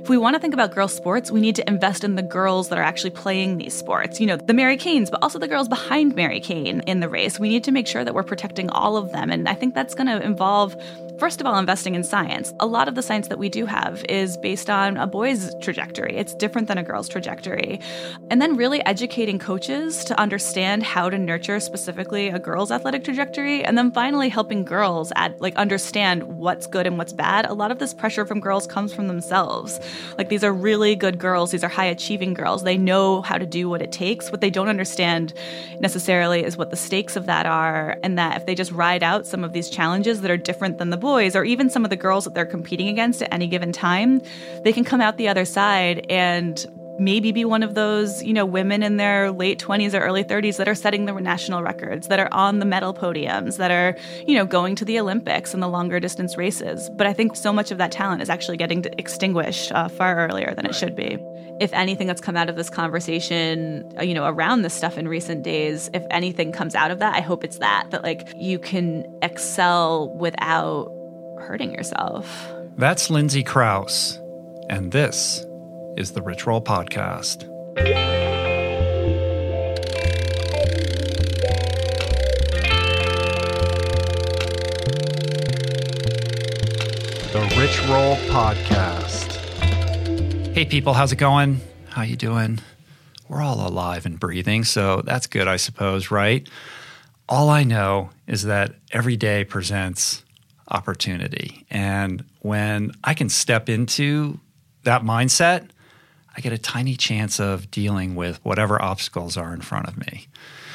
If we want to think about girls' sports, we need to invest in the girls that are actually playing these sports. You know, the Mary Canes, but also the girls behind Mary Cain in the race. We need to make sure that we're protecting all of them. And I think that's going to involve, first of all, investing in science. A lot of the science that we do have is based on a boy's trajectory. It's different than a girl's trajectory. And then really educating coaches to understand how to nurture specifically a girl's athletic trajectory. And then finally helping girls understand what's good and what's bad. A lot of this pressure from girls comes from themselves. Like, these are really good girls. These are high achieving girls. They know how to do what it takes. What they don't understand necessarily is what the stakes of that are. And that if they just ride out some of these challenges that are different than the boys, or even some of the girls that they're competing against at any given time, they can come out the other side and maybe be one of those, women in their late 20s or early 30s that are setting the national records, that are on the medal podiums, that are, going to the Olympics and the longer distance races. But I think so much of that talent is actually getting extinguished far earlier than it should be. If anything that's come out of this conversation, around this stuff in recent days, if anything comes out of that, I hope it's that you can excel without hurting yourself. That's Lindsay Krause, and this is the Rich Roll Podcast. The Rich Roll Podcast. Hey people, how's it going? How you doing? We're all alive and breathing, so that's good, I suppose, right? All I know is that every day presents opportunity. And when I can step into that mindset, I get a tiny chance of dealing with whatever obstacles are in front of me.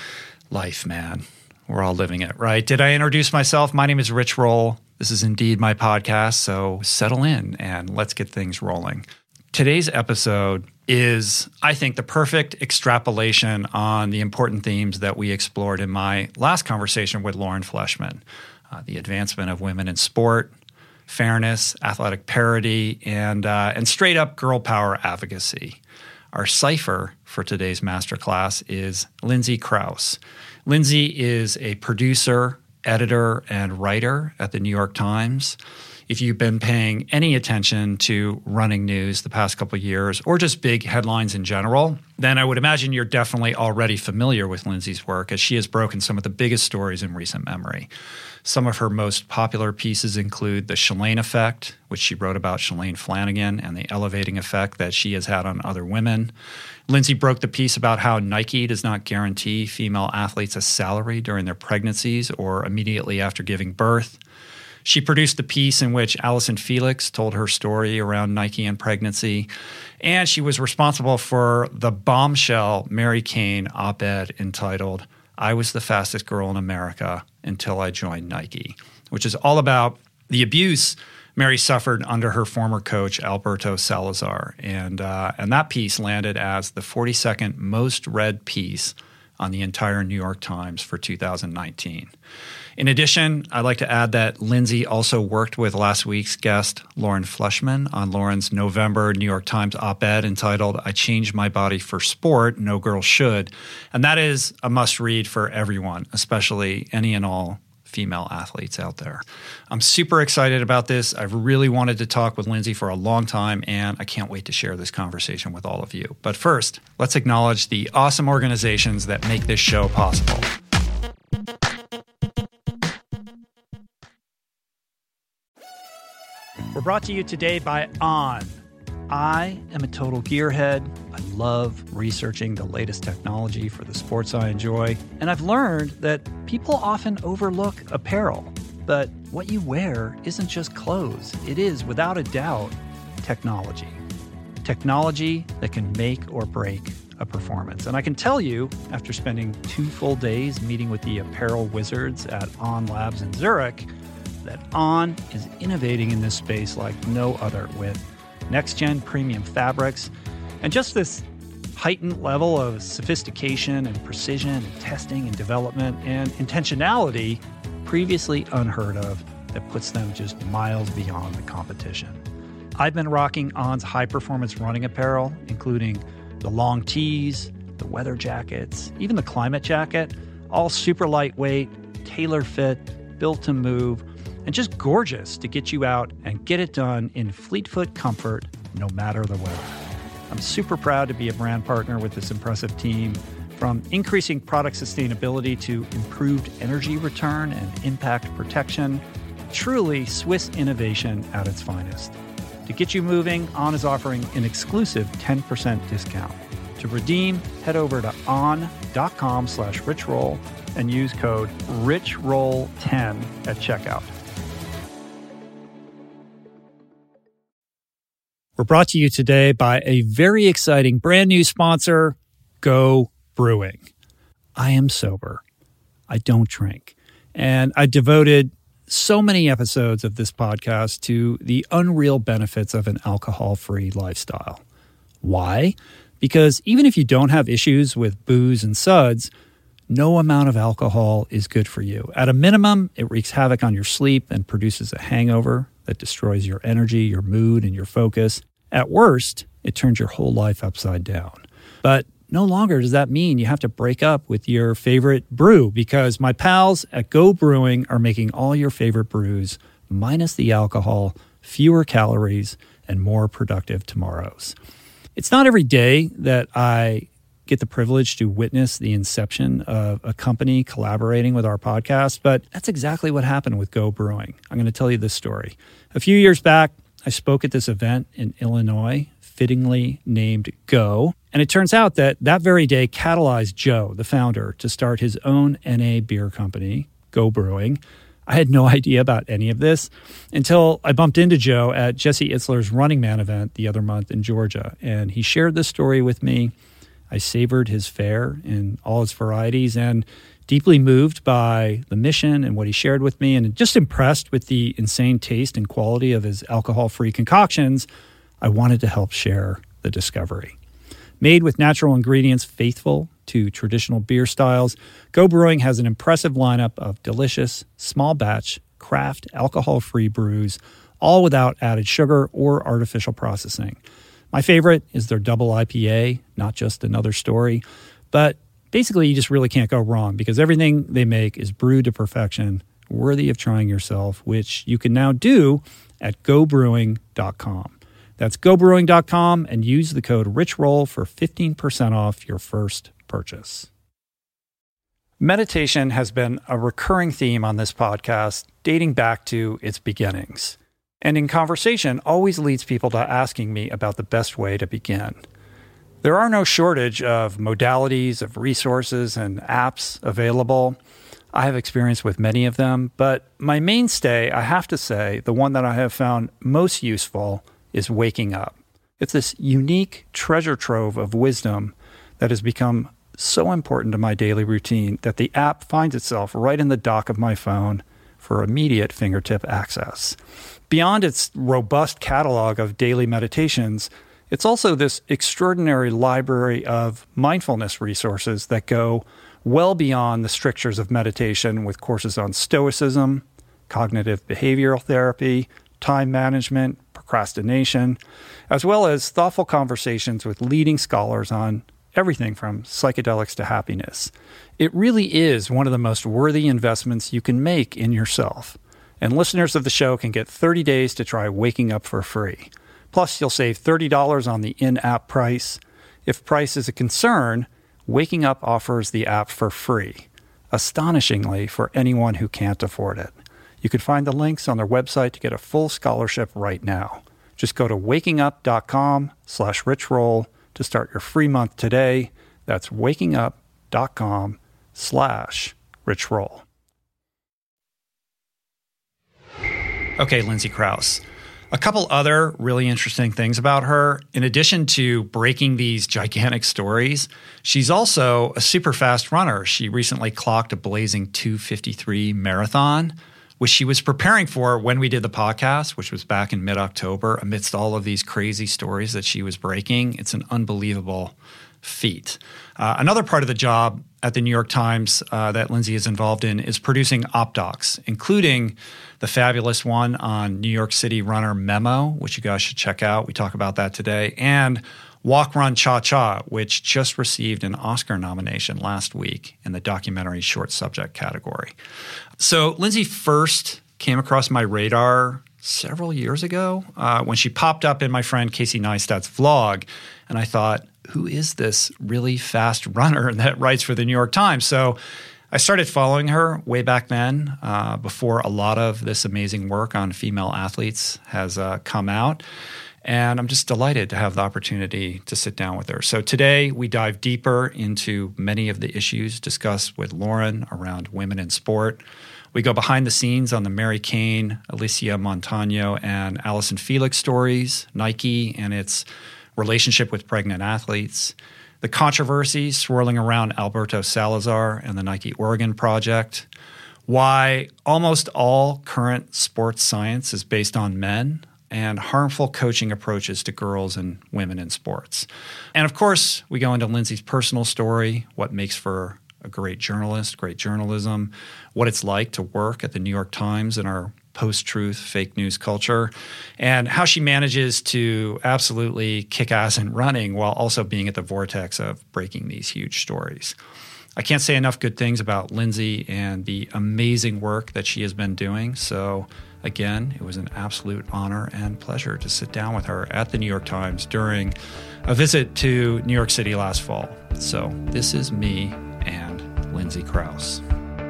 Life, man. We're all living it, right? Did I introduce myself? My name is Rich Roll. This is indeed my podcast, so settle in and let's get things rolling. Today's episode is, I think, the perfect extrapolation on the important themes that we explored in my last conversation with Lauren Fleshman. The advancement of women in sport, fairness, athletic parity, and straight-up girl power advocacy. Our cipher for today's masterclass is Lindsay Krause. Lindsay is a producer, editor, and writer at the New York Times. If you've been paying any attention to running news the past couple of years, or just big headlines in general, then I would imagine you're definitely already familiar with Lindsay's work, as she has broken some of the biggest stories in recent memory. Some of her most popular pieces include The Shalane Effect, which she wrote about Shalane Flanagan and the elevating effect that she has had on other women. Lindsay broke the piece about how Nike does not guarantee female athletes a salary during their pregnancies or immediately after giving birth. She produced the piece in which Allison Felix told her story around Nike and pregnancy, and she was responsible for the bombshell Mary Cain op-ed entitled, "I Was the Fastest Girl in America Until I Joined Nike," which is all about the abuse Mary suffered under her former coach, Alberto Salazar. And that piece landed as the 42nd most read piece on the entire New York Times for 2019. In addition, I'd like to add that Lindsay also worked with last week's guest, Lauren Fleshman, on Lauren's November New York Times op-ed entitled, "I Changed My Body for Sport, No Girl Should." And that is a must-read for everyone, especially any and all female athletes out there. I'm super excited about this. I've really wanted to talk with Lindsay for a long time, and I can't wait to share this conversation with all of you. But first, let's acknowledge the awesome organizations that make this show possible. We're brought to you today by On. I am a total gearhead. I love researching the latest technology for the sports I enjoy. And I've learned that people often overlook apparel. But what you wear isn't just clothes. It is, without a doubt, technology. Technology that can make or break a performance. And I can tell you, after spending 2 full days meeting with the apparel wizards at On Labs in Zurich, that On is innovating in this space like no other, with next-gen premium fabrics and just this heightened level of sophistication and precision and testing and development and intentionality previously unheard of that puts them just miles beyond the competition. I've been rocking On's high-performance running apparel, including the long tees, the weather jackets, even the climate jacket, all super lightweight, tailor-fit, built to move, and just gorgeous to get you out and get it done in fleet foot comfort no matter the weather. I'm super proud to be a brand partner with this impressive team. From increasing product sustainability to improved energy return and impact protection, truly Swiss innovation at its finest. To get you moving, On is offering an exclusive 10% discount. To redeem, head over to on.com/richroll and use code RICHROLL10 at checkout. We're brought to you today by a very exciting brand new sponsor, Go Brewing. I am sober. I don't drink. And I devoted so many episodes of this podcast to the unreal benefits of an alcohol-free lifestyle. Why? Because even if you don't have issues with booze and suds, no amount of alcohol is good for you. At a minimum, it wreaks havoc on your sleep and produces a hangover that destroys your energy, your mood, and your focus. At worst, it turns your whole life upside down. But no longer does that mean you have to break up with your favorite brew, because my pals at Go Brewing are making all your favorite brews, minus the alcohol, fewer calories, and more productive tomorrows. It's not every day that I get the privilege to witness the inception of a company collaborating with our podcast, but that's exactly what happened with Go Brewing. I'm going to tell you this story. A few years back, I spoke at this event in Illinois, fittingly named Go, and it turns out that very day catalyzed Joe, the founder, to start his own NA beer company, Go Brewing. I had no idea about any of this until I bumped into Joe at Jesse Itzler's Running Man event the other month in Georgia, and he shared this story with me. I savored his fare in all its varieties and deeply moved by the mission and what he shared with me, and just impressed with the insane taste and quality of his alcohol-free concoctions. I wanted to help share the discovery. Made with natural ingredients faithful to traditional beer styles, Go Brewing has an impressive lineup of delicious, small batch, craft, alcohol-free brews, all without added sugar or artificial processing. My favorite is their double IPA, Not Just Another Story. But basically, you just really can't go wrong because everything they make is brewed to perfection, worthy of trying yourself, which you can now do at gobrewing.com. That's gobrewing.com and use the code RICHROLL for 15% off your first purchase. Meditation has been a recurring theme on this podcast dating back to its beginnings. And in conversation always leads people to asking me about the best way to begin. There are no shortage of modalities, of resources, and apps available. I have experience with many of them, but my mainstay, I have to say, the one that I have found most useful is Waking Up. It's this unique treasure trove of wisdom that has become so important to my daily routine that the app finds itself right in the dock of my phone for immediate fingertip access. Beyond its robust catalog of daily meditations, it's also this extraordinary library of mindfulness resources that go well beyond the strictures of meditation, with courses on stoicism, cognitive behavioral therapy, time management, procrastination, as well as thoughtful conversations with leading scholars on everything from psychedelics to happiness. It really is one of the most worthy investments you can make in yourself. And listeners of the show can get 30 days to try Waking Up for free. Plus, you'll save $30 on the in-app price. If price is a concern, Waking Up offers the app for free, astonishingly for anyone who can't afford it. You can find the links on their website to get a full scholarship right now. Just go to wakingup.com/richroll to start your free month today. That's wakingup.com/richroll. Okay, Lindsay Krause. A couple other really interesting things about her. In addition to breaking these gigantic stories, she's also a super fast runner. She recently clocked a blazing 2:53 marathon, which she was preparing for when we did the podcast, which was back in mid-October, amidst all of these crazy stories that she was breaking. It's an unbelievable feat. Another part of the job at the New York Times that Lindsay is involved in is producing op-docs, including the fabulous one on New York City runner Memo, which you guys should check out. We talk about that today. And Walk, Run, Cha-Cha, which just received an Oscar nomination last week in the documentary short subject category. So Lindsay first came across my radar several years ago when she popped up in my friend Casey Neistat's vlog. And I thought, who is this really fast runner that writes for the New York Times? So I started following her way back then, before a lot of this amazing work on female athletes has come out. And I'm just delighted to have the opportunity to sit down with her. So today we dive deeper into many of the issues discussed with Lauren around women in sport. We go behind the scenes on the Mary Cain, Alicia Montano, and Allison Felix stories, Nike and its relationship with pregnant athletes, the controversy swirling around Alberto Salazar and the Nike Oregon Project, why almost all current sports science is based on men, and harmful coaching approaches to girls and women in sports. And of course, we go into Lindsay's personal story, what makes for a great journalist, great journalism, what it's like to work at the New York Times in our post-truth fake news culture, and how she manages to absolutely kick ass in running while also being at the vortex of breaking these huge stories. I can't say enough good things about Lindsay and the amazing work that she has been doing. So again, it was an absolute honor and pleasure to sit down with her at the New York Times during a visit to New York City last fall. So this is me and Lindsay Krause.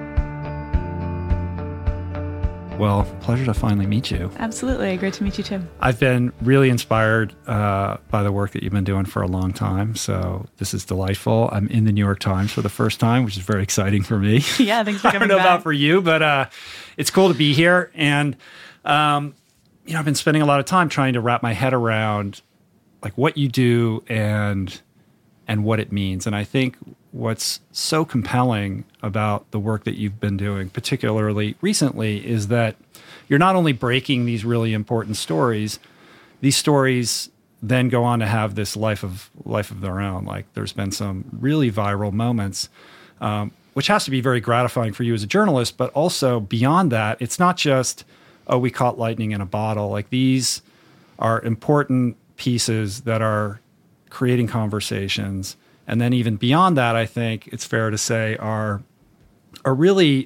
Well, pleasure to finally meet you. Absolutely. Great to meet you, too. I've been really inspired by the work that you've been doing for a long time. So this is delightful. I'm in the New York Times for the first time, which is very exciting for me. Yeah, thanks for coming back. I don't know about for you, but it's cool to be here. And, I've been spending a lot of time trying to wrap my head around like what you do and what it means. And I think what's so compelling about the work that you've been doing, particularly recently, is that you're not only breaking these really important stories, these stories then go on to have this life of their own. Like there's been some really viral moments, which has to be very gratifying for you as a journalist, but also beyond that, it's not just, oh, we caught lightning in a bottle. Like these are important pieces that are creating conversations. And then even beyond that, I think it's fair to say are really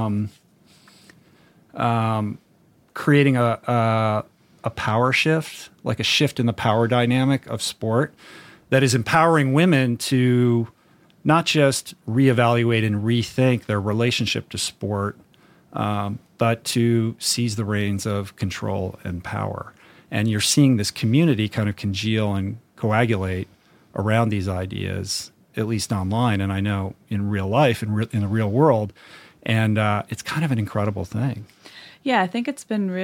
creating a power shift, like a shift in the power dynamic of sport that is empowering women to not just reevaluate and rethink their relationship to sport, but to seize the reins of control and power. And you're seeing this community kind of congeal and coagulate around these ideas, at least online, and I know in real life, in the real world, and it's kind of an incredible thing. Yeah, I think it's been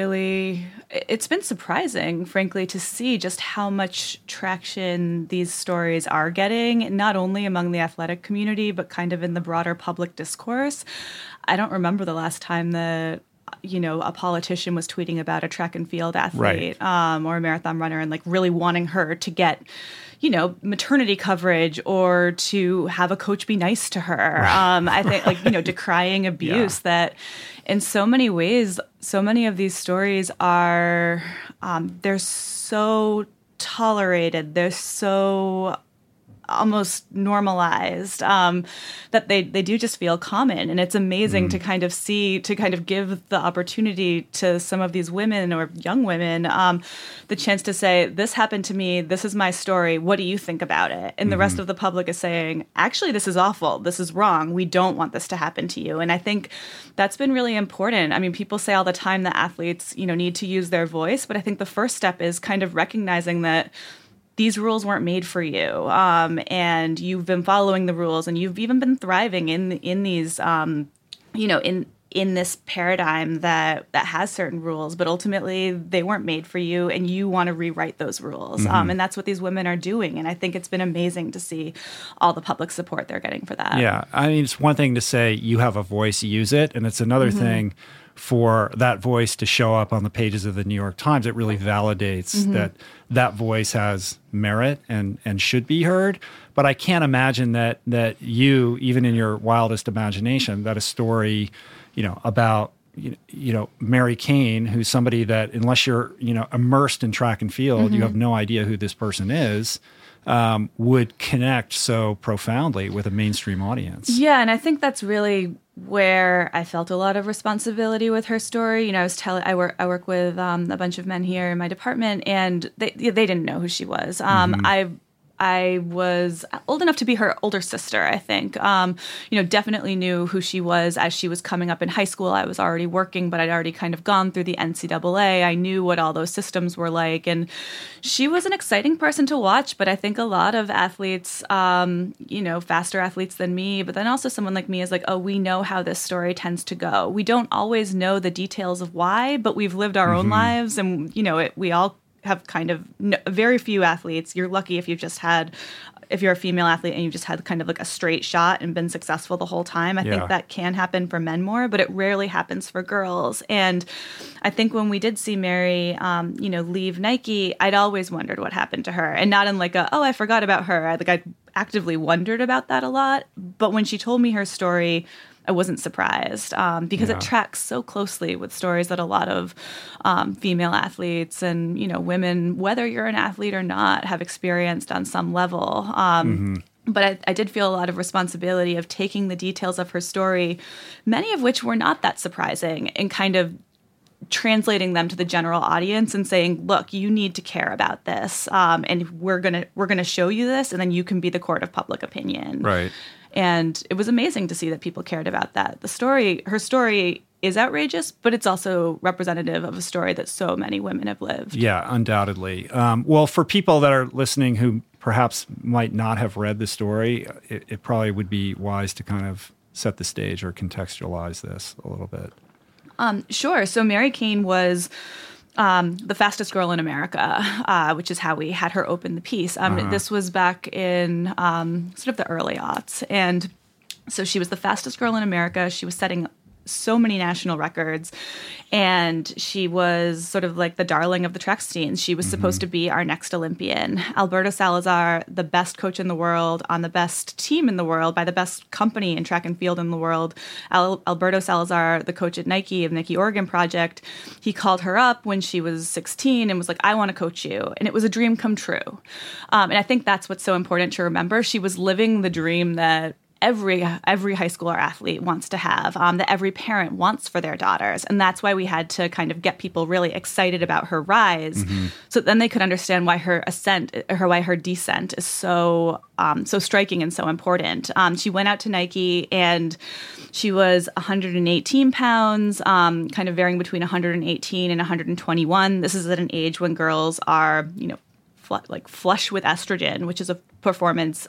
surprising, frankly, to see just how much traction these stories are getting, not only among the athletic community, but kind of in the broader public discourse. I don't remember the last time that a politician was tweeting about a track and field athlete, right, or a marathon runner and like really wanting her to get maternity coverage or to have a coach be nice to her. Right. I think decrying abuse that in so many ways, so many of these stories are, they're so tolerated. They're so almost normalized, that they do just feel common. And it's amazing to kind of give the opportunity to some of these women or young women the chance to say, this happened to me, this is my story, what do you think about it? And the rest of the public is saying, actually, this is awful, this is wrong, we don't want this to happen to you. And I think that's been really important. I mean, people say all the time that athletes, need to use their voice, but I think the first step is kind of recognizing that these rules weren't made for you, and you've been following the rules, and you've even been thriving in these, in this paradigm that has certain rules, but ultimately they weren't made for you, and you want to rewrite those rules, and that's what these women are doing. And I think it's been amazing to see all the public support they're getting for that. Yeah, I mean, it's one thing to say you have a voice, use it, and it's another thing for that voice to show up on the pages of the New York Times. It really validates that voice has merit and should be heard. But I can't imagine that you, even in your wildest imagination, that a story, about Mary Cain, who's somebody that unless you're immersed in track and field, you have no idea who this person is, would connect so profoundly with a mainstream audience. Yeah, and I think that's really where I felt a lot of responsibility with her story. You know, I work with a bunch of men here in my department, and they didn't know who she was. I was old enough to be her older sister, I think. Definitely knew who she was as she was coming up in high school. I was already working, but I'd already kind of gone through the NCAA. I knew what all those systems were like. And she was an exciting person to watch, but I think a lot of athletes, faster athletes than me, but then also someone like me is like, oh, we know how this story tends to go. We don't always know the details of why, but we've lived our own lives, and, we all have kind of very few athletes. You're lucky if you're a female athlete and you've just had kind of like a straight shot and been successful the whole time. I think that can happen for men more, but it rarely happens for girls. And I think when we did see Mary, leave Nike, I'd always wondered what happened to her, and not in like I forgot about her. I actively wondered about that a lot. But when she told me her story, I wasn't surprised because it tracks so closely with stories that a lot of female athletes and, women, whether you're an athlete or not, have experienced on some level. But I did feel a lot of responsibility of taking the details of her story, many of which were not that surprising, and kind of translating them to the general audience and saying, look, you need to care about this. And we're gonna show you this, and then you can be the court of public opinion. Right. And it was amazing to see that people cared about that. Her story is outrageous, but it's also representative of a story that so many women have lived. Yeah, undoubtedly. Well, for people that are listening who perhaps might not have read the story, it probably would be wise to kind of set the stage or contextualize this a little bit. Sure. So Mary Cain was the fastest girl in America, which is how we had her open the piece. This was back in sort of the early aughts. And so she was the fastest girl in America. She was setting so many national records, and she was sort of like the darling of the track scenes. She was supposed to be our next Olympian. Alberto Salazar, the best coach in the world, on the best team in the world, by the best company in track and field in the world. Alberto Salazar, the coach at Nike of Nike Oregon Project, he called her up when she was 16 and was like, I want to coach you. And it was a dream come true. And I think that's what's so important to remember. She was living the dream that every high schooler athlete wants to have, that every parent wants for their daughters. And that's why we had to kind of get people really excited about her rise, so then they could understand why her descent is so striking and so important. She went out to Nike, and she was 118 pounds, kind of varying between 118 and 121. This is at an age when girls are, flush with estrogen, which is a performance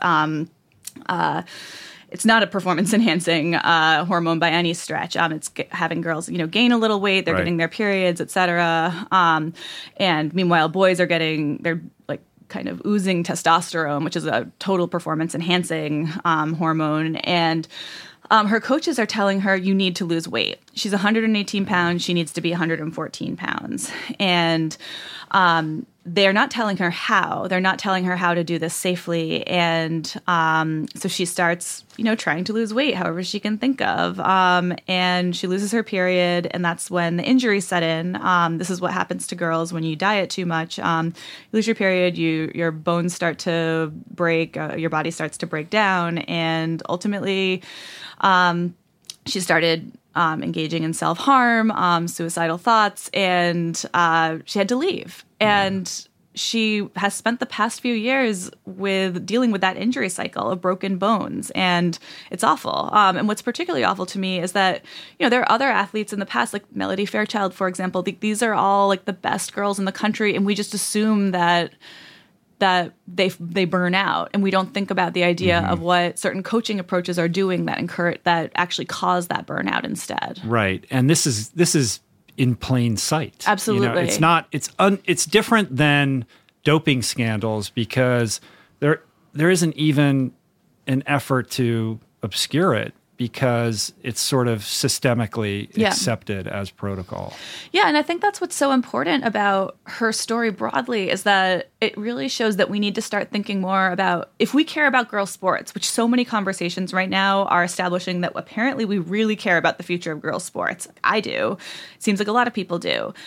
it's not a performance-enhancing hormone by any stretch. It's having girls, gain a little weight. They're getting their periods, et cetera. And meanwhile, boys are they're kind of oozing testosterone, which is a total performance-enhancing hormone. And her coaches are telling her, you need to lose weight. She's 118 pounds. She needs to be 114 pounds. And they're not telling her how. They're not telling her how to do this safely. And so she starts, trying to lose weight however she can think of. And she loses her period, and that's when the injuries set in. This is what happens to girls when you diet too much. You lose your period, your bones start to break, your body starts to break down, and ultimately she started engaging in self-harm, suicidal thoughts, and she had to leave. And she has spent the past few years with dealing with that injury cycle of broken bones, and it's awful. And what's particularly awful to me is that, there are other athletes in the past, like Melody Fairchild, for example. These are all like the best girls in the country, and we just assume that they burn out, and we don't think about the idea of what certain coaching approaches are doing that actually cause that burnout instead. Right, and this is in plain sight. Absolutely, it's different than doping scandals because there isn't even an effort to obscure it, because it's sort of systemically accepted as protocol. Yeah, and I think that's what's so important about her story broadly, is that it really shows that we need to start thinking more about, if we care about girls' sports, which so many conversations right now are establishing that apparently we really care about the future of girls' sports. I do. It seems like a lot of people do.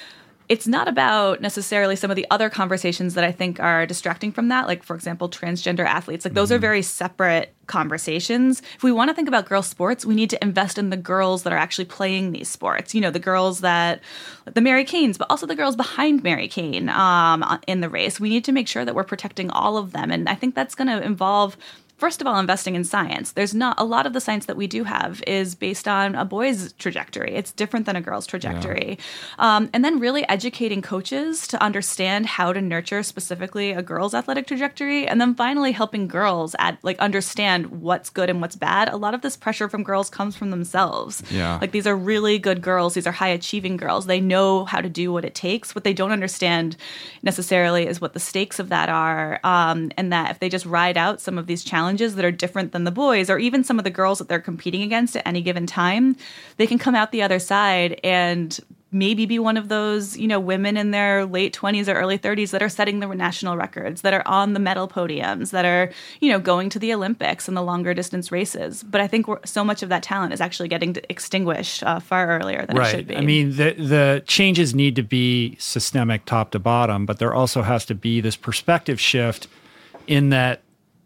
it's not about necessarily some of the other conversations that I think are distracting from that. Like, for example, transgender athletes, like those are very separate conversations. If we want to think about girls' sports, we need to invest in the girls that are actually playing these sports. You know, the girls that, the Mary Cains, but also the girls behind Mary Cain in the race. We need to make sure that we're protecting all of them. And I think that's going to involve, first of all, investing in science. There's not a lot of the science that we do have is based on a boy's trajectory. It's different than a girl's trajectory. Yeah. And then really educating coaches to understand how to nurture specifically a girl's athletic trajectory. And then finally helping girls understand what's good and what's bad. A lot of this pressure from girls comes from themselves. Yeah. Like, these are really good girls. These are high achieving girls. They know how to do what it takes. What they don't understand necessarily is what the stakes of that are. And that if they just ride out some of these challenges that are different than the boys, or even some of the girls that they're competing against at any given time, they can come out the other side and maybe be one of those, you know, women in their late 20s or early 30s that are setting the national records, that are on the medal podiums, that are, you know, going to the Olympics and the longer distance races. But I think so much of that talent is actually getting extinguished far earlier than it should be. I mean, the changes need to be systemic top to bottom, but there also has to be this perspective shift in that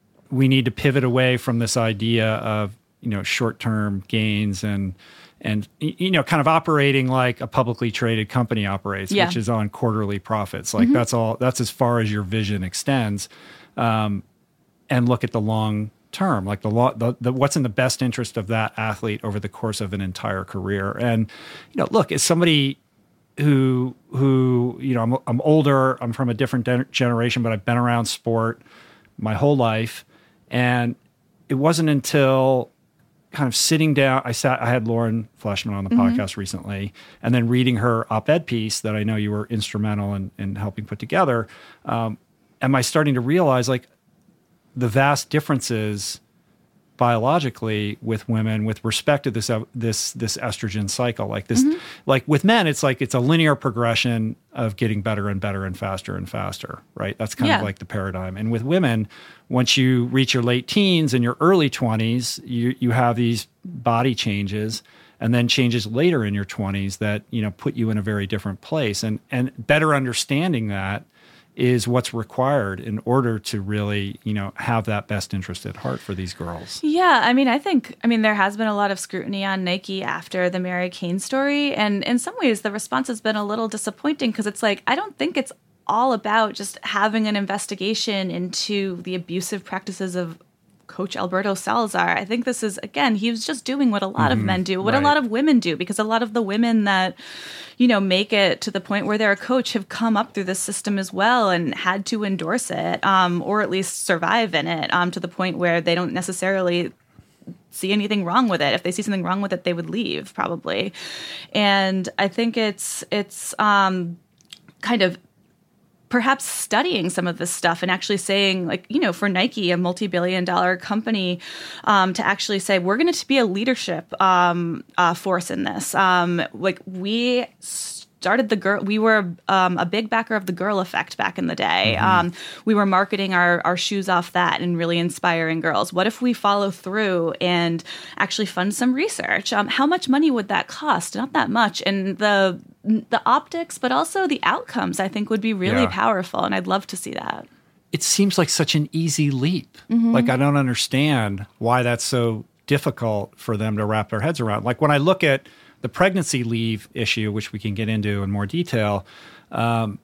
we need to pivot away from this idea of, you know, short-term gains and you know, kind of operating like a publicly traded company operates, which is on quarterly profits. Like that's as far as your vision extends, and look at the long term, like the what's in the best interest of that athlete over the course of an entire career. And, you know, look, as somebody who you know, I'm older, I'm from a different generation, but I've been around sport my whole life. And it wasn't until kind of sitting down, I had Lauren Fleshman on the podcast recently, and then reading her op-ed piece that I know you were instrumental in helping put together. Am I starting to realize, like, the vast differences biologically with women with respect to this estrogen cycle? Like this, like with men, it's like it's a linear progression of getting better and better and faster, right? That's kind of like the paradigm. And with women, once you reach your late teens and your early 20s, you have these body changes, and then changes later in your 20s that, you know, put you in a very different place. And better understanding that is what's required in order to really, you know, have that best interest at heart for these girls. Yeah, I mean, there has been a lot of scrutiny on Nike after the Mary Cain story, and in some ways the response has been a little disappointing, because it's like, I don't think it's all about just having an investigation into the abusive practices of Coach Alberto Salazar. I think this is, again, he was just doing what a lot of men do, what a lot of women do, because a lot of the women that, you know, make it to the point where they're a coach have come up through this system as well and had to endorse it, or at least survive in it, to the point where they don't necessarily see anything wrong with it. If they see something wrong with it, they would leave probably. And I think it's kind of perhaps studying some of this stuff and actually saying, like, you know, for Nike, a multi-billion-dollar company, to actually say, we're going to be a leadership force in this. Like, we started we were a big backer of the Girl Effect back in the day. We were marketing our shoes off that and really inspiring girls. What if we follow through and actually fund some research? How much money would that cost? Not that much. And the optics, but also the outcomes, I think, would be really powerful. And I'd love to see that. It seems like such an easy leap. Like, I don't understand why that's so difficult for them to wrap their heads around. Like, when I look at the pregnancy leave issue, which we can get into in more detail, on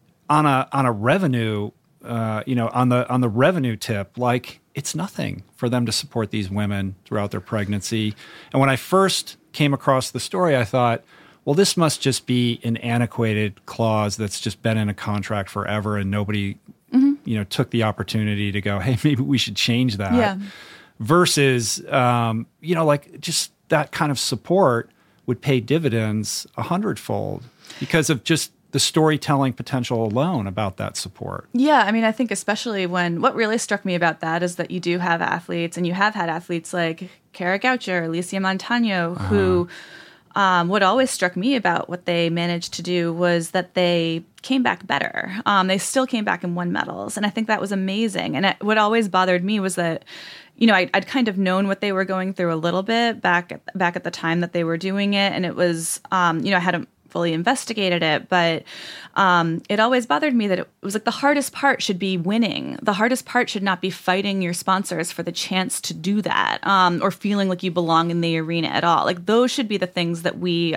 a revenue, you know, on the revenue tip, like, it's nothing for them to support these women throughout their pregnancy. And when I first came across the story, I thought, well, this must just be an antiquated clause that's just been in a contract forever, and nobody, you know, took the opportunity to go, hey, maybe we should change that. Yeah. Versus, you know, like, just that kind of support would pay dividends 100-fold because of just the storytelling potential alone about that support. Yeah, I mean, I think especially what really struck me about that is that you do have athletes, and you have had athletes like Kara Goucher, Alicia Montano, who what always struck me about what they managed to do was that they came back better. They still came back and won medals, and I think that was amazing. And what always bothered me was that, you know, I'd kind of known what they were going through a little bit back at the time that they were doing it, and it was, you know, I had a fully investigated it, but it always bothered me that it was like the hardest part should be winning. The hardest part should not be fighting your sponsors for the chance to do that, or feeling like you belong in the arena at all. Like those should be the things that we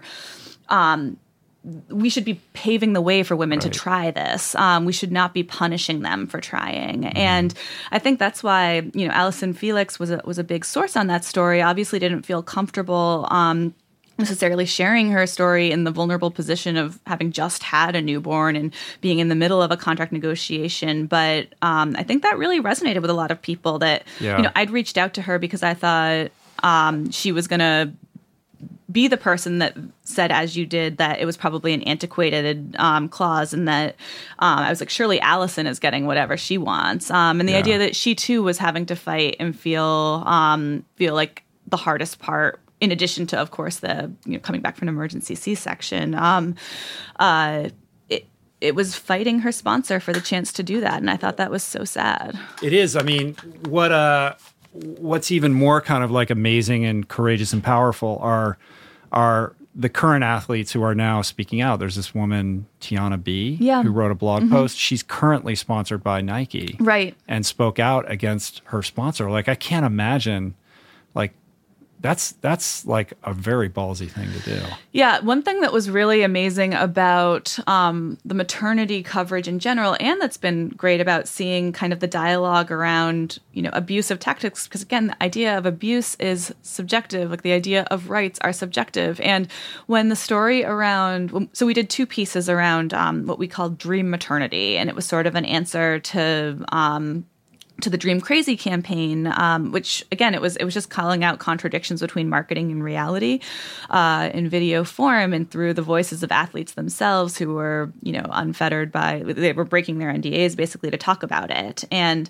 should be paving the way for women to try this. We should not be punishing them for trying. And I think that's why, Allyson Felix was a big source on that story. Obviously didn't feel comfortable necessarily sharing her story in the vulnerable position of having just had a newborn and being in the middle of a contract negotiation. But I think that really resonated with a lot of people that, I'd reached out to her because I thought she was going to be the person that said, as you did, that it was probably an antiquated clause, and that I was like, surely Allyson is getting whatever she wants. And the idea that she too was having to fight and feel like the hardest part, in addition to, of course, the coming back from an emergency C-section, it was fighting her sponsor for the chance to do that, and I thought that was so sad. It is. I mean, what's even more kind of like amazing and courageous and powerful are the current athletes who are now speaking out. There's this woman, Tiana B., who wrote a blog post. She's currently sponsored by Nike, right, and spoke out against her sponsor. Like, I can't imagine, like, that's like a very ballsy thing to do. Yeah, one thing that was really amazing about the maternity coverage in general, and that's been great about seeing kind of the dialogue around, abusive tactics, because again, the idea of abuse is subjective, like the idea of rights are subjective. And when the story around, so we did 2 pieces around what we called Dream Maternity, and it was sort of an answer to the Dream Crazy campaign, which again, it was just calling out contradictions between marketing and reality in video form and through the voices of athletes themselves who were, unfettered by, they were breaking their NDAs basically to talk about it. And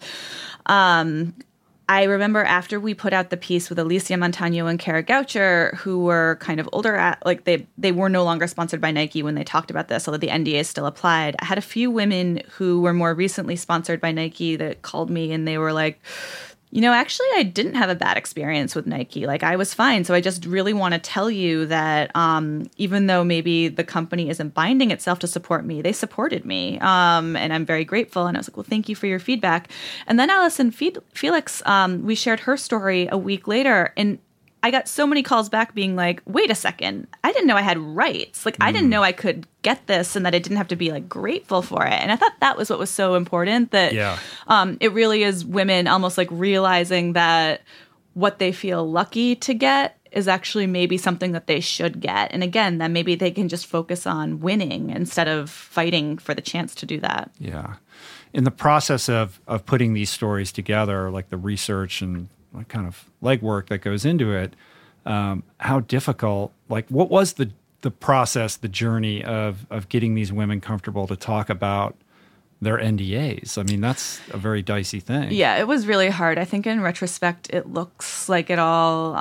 I remember after we put out the piece with Alicia Montano and Kara Goucher, who were kind of older, like they were no longer sponsored by Nike when they talked about this, although the NDA still applied. I had a few women who were more recently sponsored by Nike that called me and they were like, actually, I didn't have a bad experience with Nike. Like, I was fine. So I just really want to tell you that even though maybe the company isn't binding itself to support me, they supported me. And I'm very grateful. And I was like, well, thank you for your feedback. And then Allyson Felix, we shared her story a week later. And I got so many calls back being like, wait a second, I didn't know I had rights. Like, I didn't know I could get this and that I didn't have to be like grateful for it. And I thought that was what was so important, that it really is women almost like realizing that what they feel lucky to get is actually maybe something that they should get. And again, then maybe they can just focus on winning instead of fighting for the chance to do that. Yeah. In the process of putting these stories together, like the research and what kind of legwork that goes into it, how difficult, like what was the process, the journey of getting these women comfortable to talk about their NDAs? I mean, that's a very dicey thing. Yeah, it was really hard. I think in retrospect, it looks like it all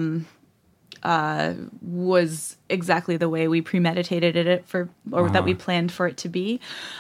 was exactly the way we premeditated it that we planned for it to be.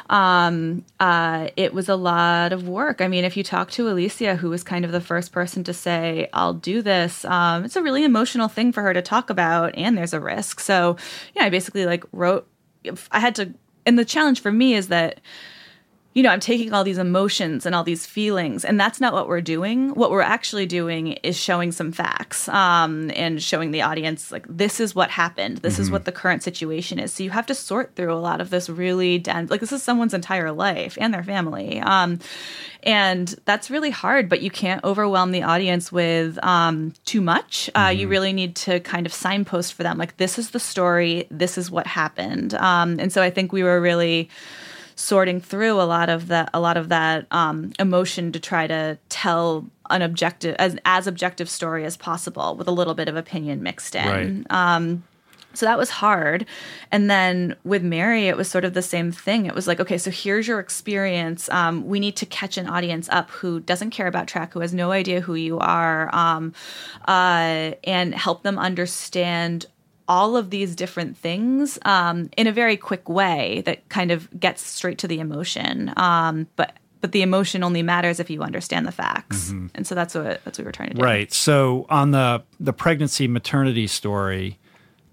It was a lot of work. I mean, if you talk to Alicia, who was kind of the first person to say, I'll do this, it's a really emotional thing for her to talk about, and there's a risk. So, I basically wrote, and the challenge for me is that, I'm taking all these emotions and all these feelings, and that's not what we're doing. What we're actually doing is showing some facts and showing the audience, like, this is what happened. This is what the current situation is. So you have to sort through a lot of this really this is someone's entire life and their family. And that's really hard, but you can't overwhelm the audience with too much. You really need to kind of signpost for them, like, this is the story, this is what happened. And so I think we were really sorting through a lot of that emotion to try to tell an objective, as objective story as possible, with a little bit of opinion mixed in. Right. So that was hard. And then with Mary, it was sort of the same thing. It was like, okay, so here's your experience. We need to catch an audience up who doesn't care about track, who has no idea who you are, and help them understand all of these different things in a very quick way that kind of gets straight to the emotion. But the emotion only matters if you understand the facts. And so that's what we were trying to do. Right. So on the pregnancy maternity story,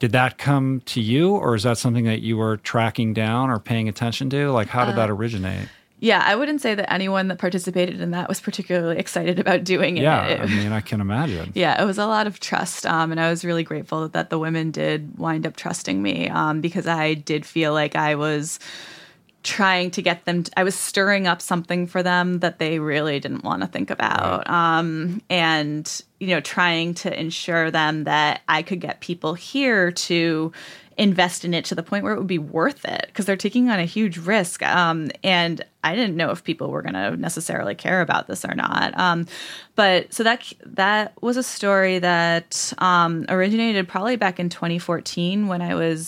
Did that come to you, or is that something that you were tracking down or paying attention to? Like, how did that originate? Yeah, I wouldn't say that anyone that participated in that was particularly excited about doing it. Yeah, I mean, I can imagine. Yeah, it was a lot of trust, and I was really grateful that the women did wind up trusting me, because I did feel like I was trying to get them, I was stirring up something for them that they really didn't want to think about. Right. And, trying to ensure them that I could get people here to invest in it to the point where it would be worth it, because they're taking on a huge risk. And I didn't know if people were going to necessarily care about this or not. But so that was a story that originated probably back in 2014 when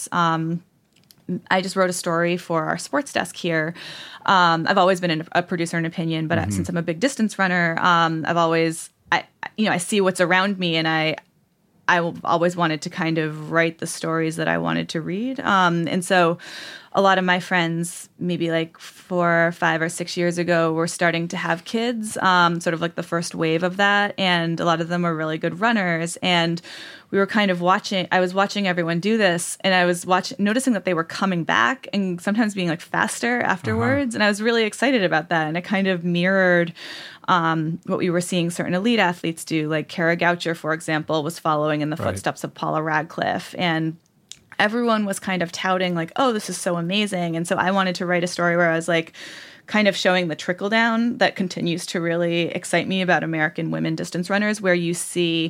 I just wrote a story for our sports desk here. I've always been a producer in opinion, but since I'm a big distance runner, I've always, I see what's around me, and I always wanted to kind of write the stories that I wanted to read. And so a lot of my friends, maybe like 4, 5, or 6 years ago, were starting to have kids, sort of like the first wave of that. And a lot of them were really good runners. And we were kind of I was watching everyone do this, and I was noticing that they were coming back and sometimes being like faster afterwards. And I was really excited about that. And it kind of mirrored what we were seeing certain elite athletes do. Like Kara Goucher, for example, was following in the footsteps of Paula Radcliffe. And everyone was kind of touting like, oh, this is so amazing. And so I wanted to write a story where I was like kind of showing the trickle down that continues to really excite me about American women distance runners, where you see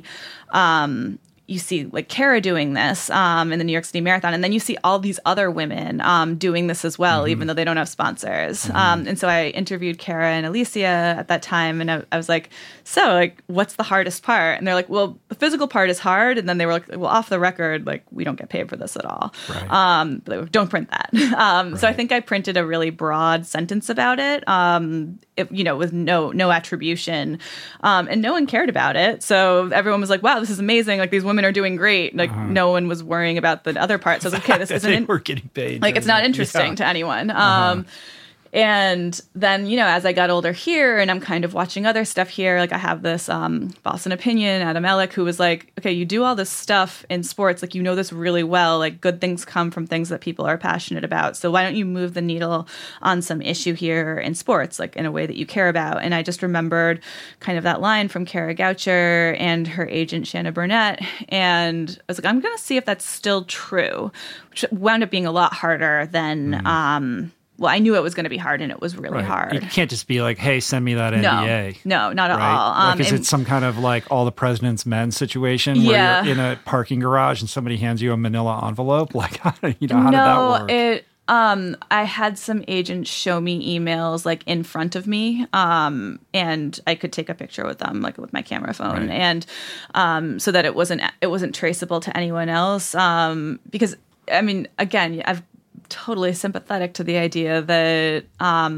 like Kara doing this in the New York City Marathon, and then you see all these other women doing this as well, even though they don't have sponsors. And so I interviewed Kara and Alicia at that time, and I was like, so like, what's the hardest part? And they're like, well, the physical part is hard. And then they were like, well, off the record, like, we don't get paid for this at all. Right. But they were, don't print that. So I think I printed a really broad sentence about it, with no attribution, and no one cared about it. So everyone was like, wow, this is amazing. Like, these women are doing great. Like, no one was worrying about the other part. So I was like, okay, this isn't, we're getting paid. Like, it's not interesting to anyone. And then, as I got older here and I'm kind of watching other stuff here, like I have this Boston Opinion, Adam Ellick, who was like, okay, you do all this stuff in sports, like, this really well, like good things come from things that people are passionate about. So why don't you move the needle on some issue here in sports, like in a way that you care about? And I just remembered kind of that line from Kara Goucher and her agent, Shanna Burnett. And I was like, I'm going to see if that's still true, which wound up being a lot harder than, well, I knew it was going to be hard, and it was really hard. You can't just be like, hey, send me that NDA. No, not at all. Like, is it some kind of like All the President's Men situation where you're in a parking garage and somebody hands you a manila envelope? Like, how did that work? I had some agents show me emails like in front of me, and I could take a picture with them, like with my camera phone, and so that it wasn't traceable to anyone else. Because I mean, again, I've totally sympathetic to the idea that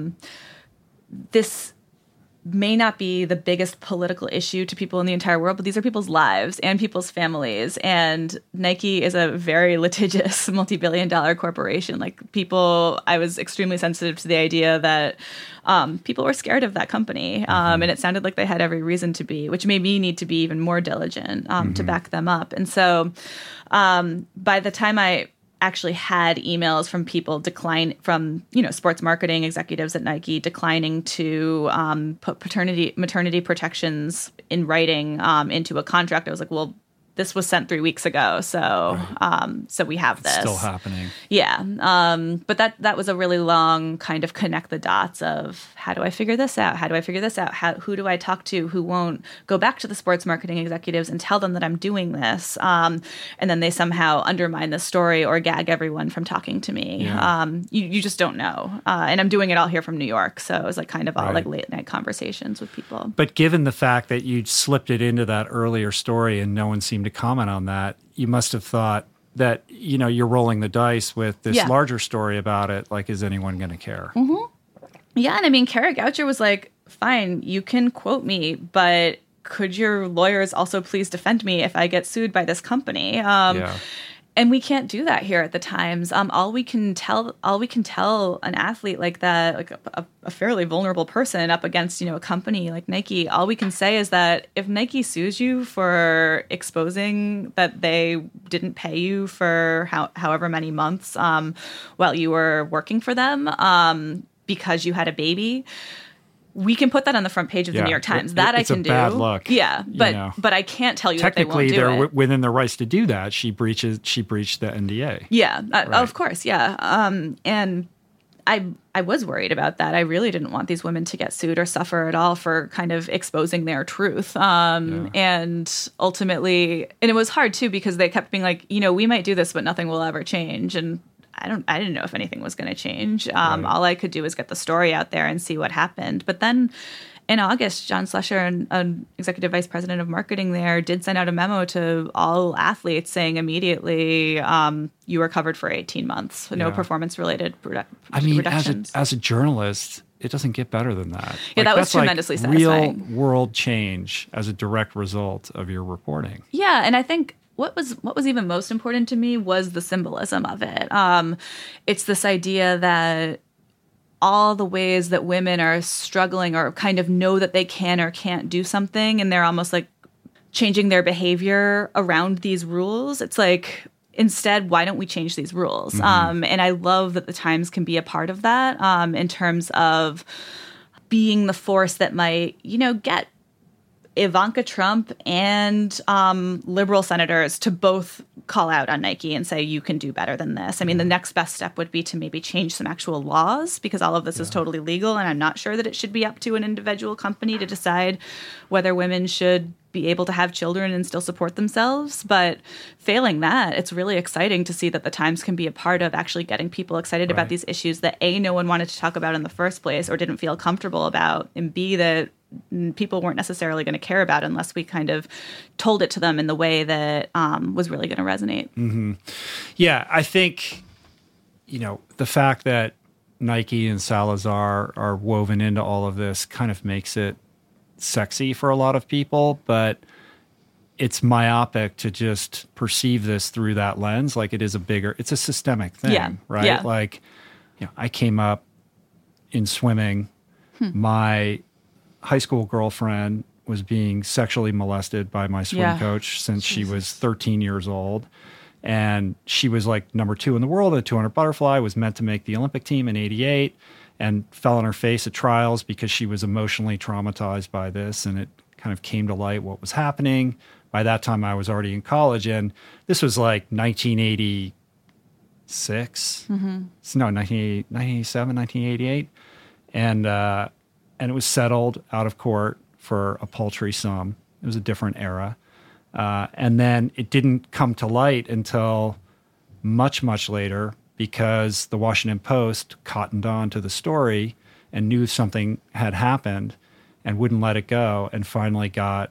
this may not be the biggest political issue to people in the entire world, but these are people's lives and people's families. And Nike is a very litigious, multi-billion-dollar corporation. Like, I was extremely sensitive to the idea that people were scared of that company. And it sounded like they had every reason to be, which made me need to be even more diligent to back them up. And so by the time I actually had emails from people from sports marketing executives at Nike declining to put maternity protections in writing into a contract, I was like, well, this was sent 3 weeks ago, so so we have this. It's still happening. Yeah, but that was a really long kind of connect the dots of how do I figure this out? How do I figure this out? Who do I talk to who won't go back to the sports marketing executives and tell them that I'm doing this? And then they somehow undermine the story or gag everyone from talking to me. Yeah. You just don't know. And I'm doing it all here from New York, so it was like kind of all like late night conversations with people. But given the fact that you slipped it into that earlier story and no one seemed to comment on that, you must have thought that, you're rolling the dice with this larger story about it. Like, is anyone going to care? Mm-hmm. Yeah. And I mean, Kara Goucher was like, fine, you can quote me, but could your lawyers also please defend me if I get sued by this company? And we can't do that here at the Times. All we can tell an athlete like that, like a fairly vulnerable person up against, a company like Nike, all we can say is that if Nike sues you for exposing that they didn't pay you for however many months while you were working for them because you had a baby, we can put that on the front page of the New York Times. That I can do. It's a bad look. Yeah, but I can't tell you that they won't do it. Technically, they're within their rights to do that. She breached the NDA. Yeah, right. Of course, yeah. And I was worried about that. I really didn't want these women to get sued or suffer at all for kind of exposing their truth. And ultimately, and it was hard too because they kept being like, we might do this, but nothing will ever change. And I didn't know if anything was going to change. Right. All I could do was get the story out there and see what happened. But then in August, John Schlescher, an executive vice president of marketing there, did send out a memo to all athletes saying immediately, you are covered for 18 months. No performance-related reductions. As a journalist, it doesn't get better than that. Yeah, that was tremendously satisfying. Real world change as a direct result of your reporting. Yeah, and I think what was even most important to me was the symbolism of it. It's this idea that all the ways that women are struggling or kind of know that they can or can't do something, and they're almost like changing their behavior around these rules. It's like, instead, why don't we change these rules? Mm-hmm. And I love that the Times can be a part of that in terms of being the force that might, get Ivanka Trump and liberal senators to both call out on Nike and say, you can do better than this. I mean, the next best step would be to maybe change some actual laws, because all of this is totally legal, and I'm not sure that it should be up to an individual company to decide whether women should be able to have children and still support themselves. But failing that, it's really exciting to see that the Times can be a part of actually getting people excited about these issues that A, no one wanted to talk about in the first place or didn't feel comfortable about, and B, that people weren't necessarily going to care about unless we kind of told it to them in the way that was really going to resonate. Mm-hmm. Yeah, I think, the fact that Nike and Salazar are woven into all of this kind of makes it sexy for a lot of people, but it's myopic to just perceive this through that lens. Like, it's a systemic thing, right? Yeah. Like, I came up in swimming. My high school girlfriend was being sexually molested by my swim coach since she was 13 years old. And she was like number 2 in the world at 200 butterfly, was meant to make the Olympic team in '88, and fell on her face at trials because she was emotionally traumatized by this. And it kind of came to light what was happening. By that time, I was already in college. And this was like 1986. Mm-hmm. No, 1987, 1988. And it was settled out of court for a paltry sum. It was a different era. And then it didn't come to light until much, much later, because the Washington Post cottoned on to the story and knew something had happened and wouldn't let it go, and finally got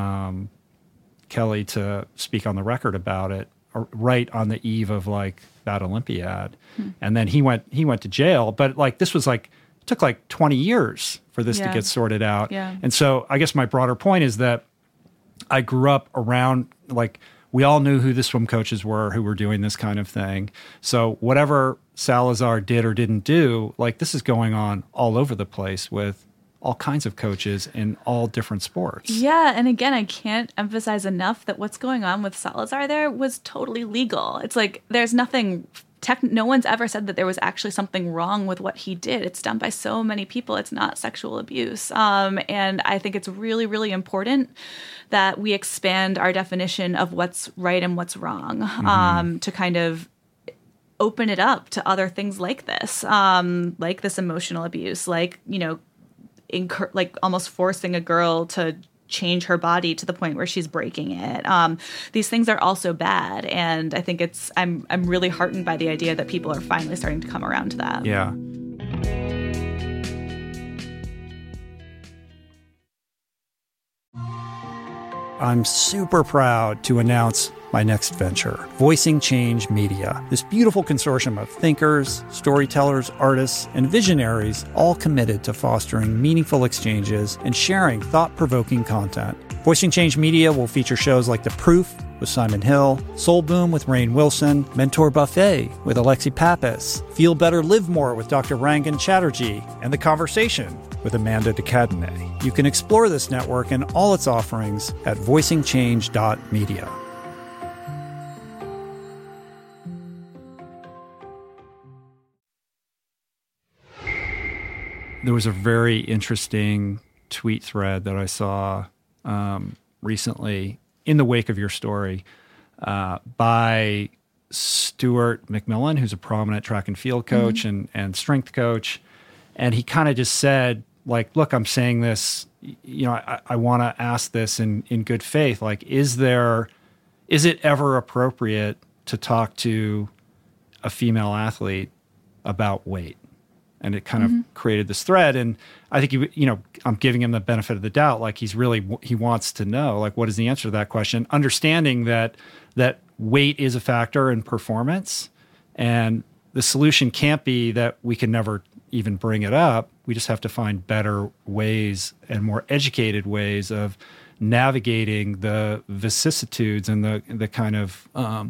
Kelly to speak on the record about it right on the eve of like that Olympiad. And then he went to jail. But like, this was like, it took like 20 years for this to get sorted out. Yeah. And so I guess my broader point is that I grew up around, like, we all knew who the swim coaches were who were doing this kind of thing. So whatever Salazar did or didn't do, like, this is going on all over the place with all kinds of coaches in all different sports. Yeah, and again, I can't emphasize enough that what's going on with Salazar there was totally legal. It's like, there's nothing... no one's ever said that there was actually something wrong with what he did. It's done by so many people. It's not sexual abuse. And I think it's really, really important that we expand our definition of what's right and what's wrong, to kind of open it up to other things like this emotional abuse, like almost forcing a girl to change her body to the point where she's breaking it. These things are also bad, and I think I'm really heartened by the idea that people are finally starting to come around to that. Yeah. I'm super proud to announce my next venture, Voicing Change Media. This beautiful consortium of thinkers, storytellers, artists, and visionaries, all committed to fostering meaningful exchanges and sharing thought-provoking content. Voicing Change Media will feature shows like The Proof, with Simon Hill, Soul Boom with Rainn Wilson, Mentor Buffet with Alexi Pappas, Feel Better, Live More with Dr. Rangan Chatterjee, and The Conversation with Amanda de Cadenet. You can explore this network and all its offerings at voicingchange.media. There was a very interesting tweet thread that I saw recently in the wake of your story by Stuart McMillan, who's a prominent track and field coach and strength coach. And he kind of just said, like, look, I'm saying this, you know, I want to ask this in good faith. Like, is it ever appropriate to talk to a female athlete about weight? And it kind of created this thread. And I think, I'm giving him the benefit of the doubt. Like, he wants to know, like, what is the answer to that question? Understanding that weight is a factor in performance. And the solution can't be that we can never even bring it up. We just have to find better ways and more educated ways of navigating the vicissitudes and the kind of,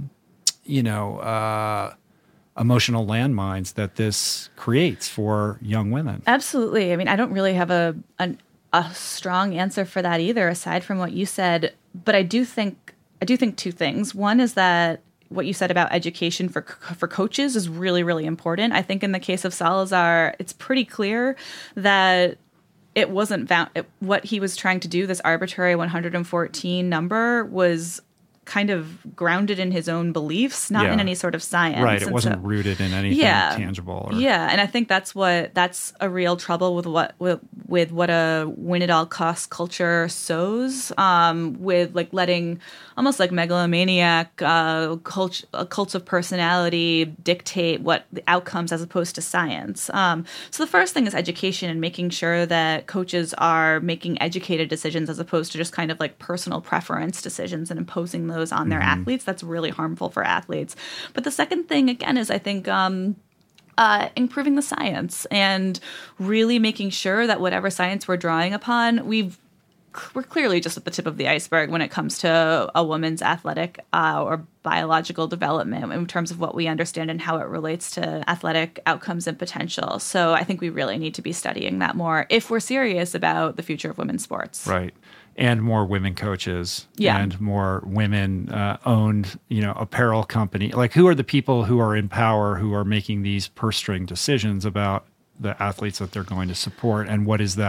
emotional landmines that this creates for young women. Absolutely. I mean, I don't really have a strong answer for that either, aside from what you said. But I do think two things. One is that what you said about education for coaches is really, really important. I think in the case of Salazar, it's pretty clear that it wasn't what he was trying to do. This arbitrary 114 number was kind of grounded in his own beliefs, not in any sort of science. Right. It wasn't rooted in anything tangible. And I think that's a real trouble with what a win at all costs culture sows, with like letting almost like megalomaniac cults of personality dictate what the outcomes as opposed to science. So the first thing is education and making sure that coaches are making educated decisions as opposed to just kind of like personal preference decisions and imposing those on their athletes. That's really harmful for athletes. But the second thing, again, is I think improving the science and really making sure that whatever science we're drawing upon, we're clearly just at the tip of the iceberg when it comes to a woman's athletic or biological development in terms of what we understand and how it relates to athletic outcomes and potential. So I think we really need to be studying that more if we're serious about the future of women's sports. Right. And more women coaches and more women owned, apparel company. Like, who are the people who are in power who are making these purse string decisions about the athletes that they're going to support, and what does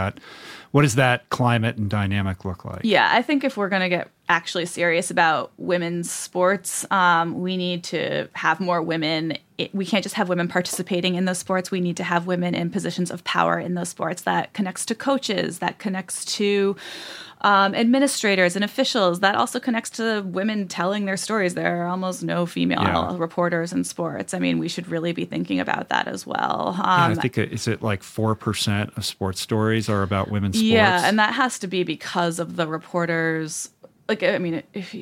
that climate and dynamic look like? Yeah, I think if we're going to get actually serious about women's sports, we need to have more women. We can't just have women participating in those sports. We need to have women in positions of power in those sports. That connects to coaches, that connects to administrators and officials. That also connects to women telling their stories. There are almost no female reporters in sports. I mean, we should really be thinking about that as well. I think is it like 4% of sports stories are about women's sports? Yeah, and that has to be because of the reporters. Like, I mean,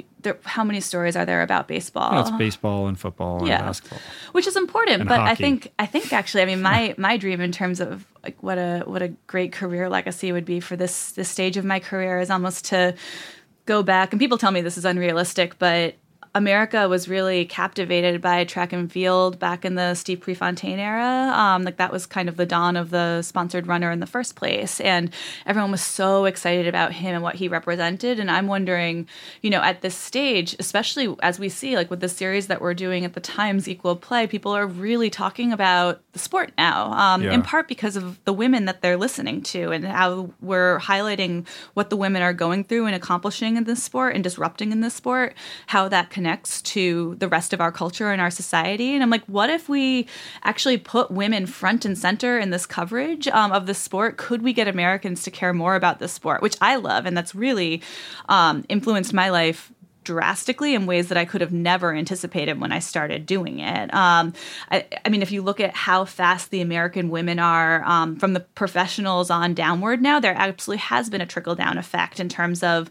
how many stories are there about baseball? It's baseball and football and basketball, which is important. And but hockey. I think actually, I mean, my dream in terms of like what a great career legacy would be for this stage of my career is almost to go back. And people tell me this is unrealistic, but America was really captivated by track and field back in the Steve Prefontaine era. Like that was kind of the dawn of the sponsored runner in the first place. And everyone was so excited about him and what he represented. And I'm wondering, at this stage, especially as we see like with the series that we're doing at the Times Equal Play, people are really talking about the sport now, in part because of the women that they're listening to and how we're highlighting what the women are going through and accomplishing in this sport and disrupting in this sport, how that connects to the rest of our culture and our society. And I'm like, what if we actually put women front and center in this coverage of the sport? Could we get Americans to care more about this sport, which I love, and that's really influenced my life drastically in ways that I could have never anticipated when I started doing it. I mean, if you look at how fast the American women are from the professionals on downward now, there absolutely has been a trickle-down effect in terms of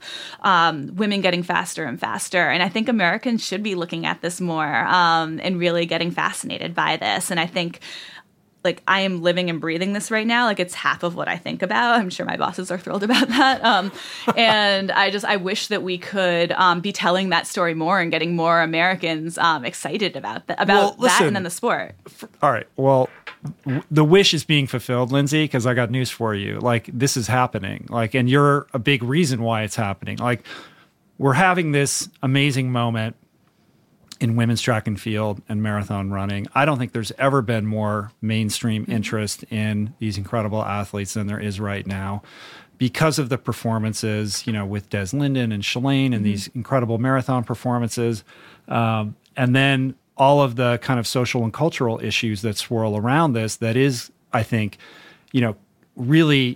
women getting faster and faster. And I think Americans should be looking at this more and really getting fascinated by this. And I think like I am living and breathing this right now. Like it's half of what I think about. I'm sure my bosses are thrilled about that. And I wish that we could be telling that story more and getting more Americans excited about that and then the sport. All right. Well, the wish is being fulfilled, Lindsay, because I got news for you. Like this is happening. Like, and you're a big reason why it's happening. Like we're having this amazing moment in women's track and field and marathon running. I don't think there's ever been more mainstream interest in these incredible athletes than there is right now because of the performances, you know, with Des Linden and Shalane and these incredible marathon performances. And then all of the kind of social and cultural issues that swirl around this that is, I think, you know, really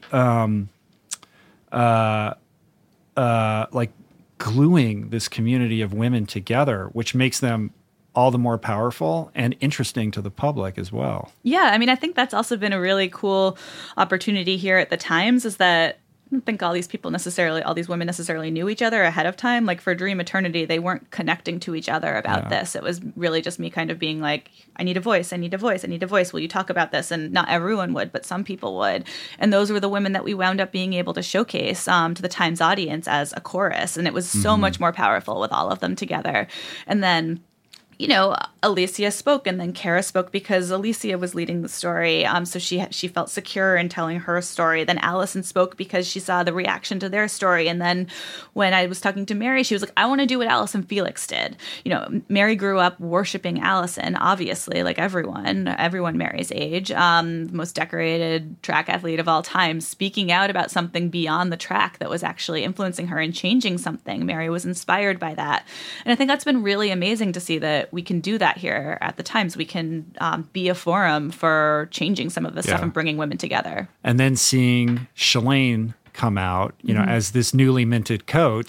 like gluing this community of women together, which makes them all the more powerful and interesting to the public as well. Yeah, I mean, I think that's also been a really cool opportunity here at the Times is that I don't think all these women necessarily knew each other ahead of time. Like for Dream Eternity, they weren't connecting to each other about this. It was really just me kind of being like, I need a voice. Will you talk about this? And not everyone would, but some people would. And those were the women that we wound up being able to showcase to the Times audience as a chorus. And it was so much more powerful with all of them together. And then, you know, Alicia spoke and then Kara spoke because Alicia was leading the story. So she felt secure in telling her story. Then Allison spoke because she saw the reaction to their story. And then when I was talking to Mary, she was like, I want to do what Allison Felix did. You know, Mary grew up worshiping Allison, obviously, like everyone Mary's age, the most decorated track athlete of all time, speaking out about something beyond the track that was actually influencing her and changing something. Mary was inspired by that. And I think that's been really amazing to see that we can do that here at the Times. We can be a forum for changing some of this stuff and bringing women together. And then seeing Shalane come out, you know, as this newly minted coach,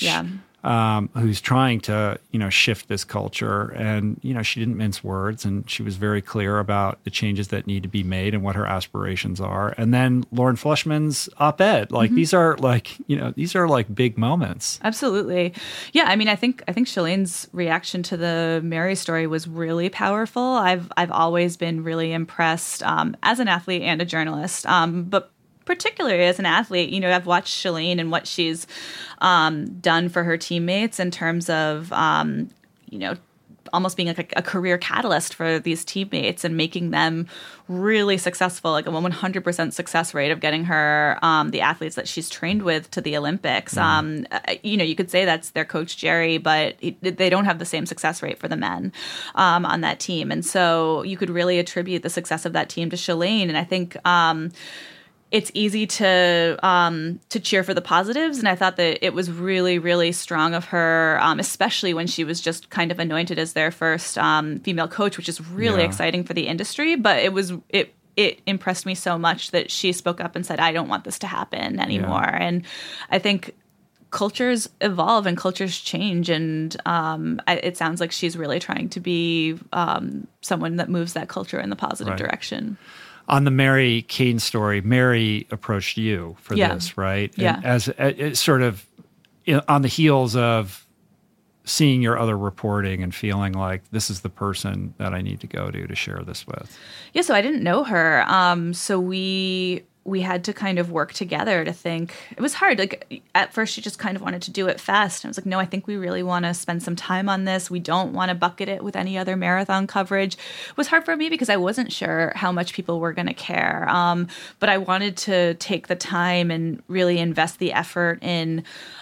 who's trying to, you know, shift this culture. And, you know, she didn't mince words and she was very clear about the changes that need to be made and what her aspirations are. And then Lauren Fleshman's op-ed, like these are like, you know, these are like big moments. Absolutely. Yeah. I mean, I think Shalane's reaction to the Mary story was really powerful. I've always been really impressed as an athlete and a journalist, but particularly as an athlete, you know, I've watched Shalane and what she's done for her teammates in terms of, you know, almost being like a career catalyst for these teammates and making them really successful, like a 100% success rate of getting her the athletes that she's trained with to the Olympics. You know, you could say that's their coach, Jerry, but they don't have the same success rate for the men on that team. And so you could really attribute the success of that team to Shalane. And I think it's easy to cheer for the positives, and I thought that it was really, really strong of her, especially when she was just kind of anointed as their first female coach, which is really exciting for the industry. But it impressed me so much that she spoke up and said, "I don't want this to happen anymore." And I think cultures evolve and cultures change, and it sounds like she's really trying to be someone that moves that culture in the positive direction. On the Mary Cain story, Mary approached you for this, right? And as sort of on the heels of seeing your other reporting and feeling like this is the person that I need to go to share this with. Yeah, so I didn't know her. So we had to kind of work together to think. It was hard. Like at first she just kind of wanted to do it fast. And I was like, no, I think we really want to spend some time on this. We don't want to bucket it with any other marathon coverage. It was hard for me because I wasn't sure how much people were going to care. But I wanted to take the time and really invest the effort in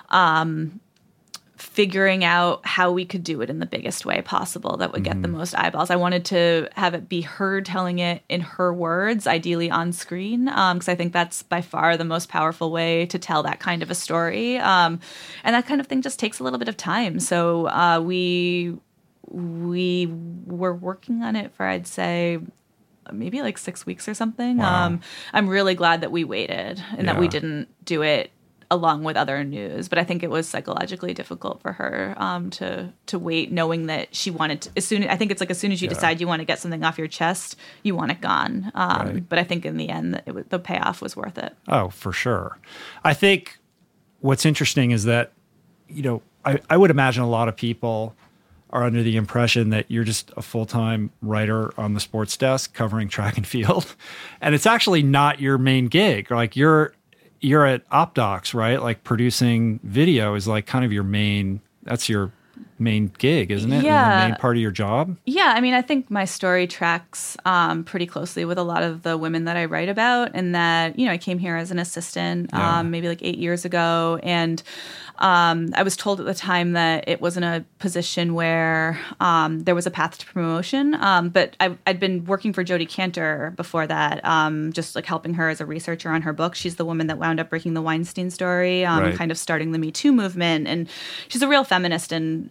figuring out how we could do it in the biggest way possible that would get the most eyeballs. I wanted to have it be her telling it in her words, ideally on screen, because I think that's by far the most powerful way to tell that kind of a story. And that kind of thing just takes a little bit of time. So we were working on it for, I'd say, maybe like 6 weeks or something. Wow. I'm really glad that we waited and that we didn't do it along with other news, but I think it was psychologically difficult for her to wait, knowing that she wanted to, as soon as you decide you want to get something off your chest, you want it gone. But I think in the end, the payoff was worth it. Oh, for sure. I think what's interesting is that, you know, I would imagine a lot of people are under the impression that you're just a full-time writer on the sports desk covering track and field. And it's actually not your main gig. Like you're at OpDocs, right? Like producing video is like kind of that's your main gig, isn't it? Yeah. The main part of your job? Yeah, I mean, I think my story tracks pretty closely with a lot of the women that I write about, and that, I came here as an assistant maybe like 8 years ago, and I was told at the time that it wasn't a position where there was a path to promotion, but I'd been working for Jodi Kantor before that, just like helping her as a researcher on her book. She's the woman that wound up breaking the Weinstein story, Right. kind of starting the Me Too movement, and she's a real feminist, and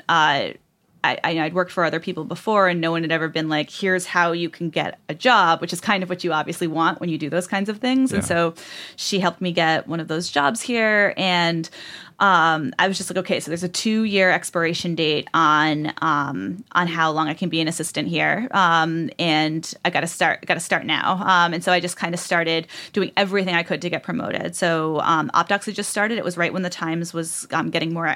I'd worked for other people before, and no one had ever been like, here's how you can get a job, which is kind of what you obviously want when you do those kinds of things. Yeah. And so she helped me get one of those jobs here. And I was just like, okay, so there's a 2-year expiration date on how long I can be an assistant here. And I got to start now. And so I just kind of started doing everything I could to get promoted. So OpDocs had just started. It was right when the Times was getting more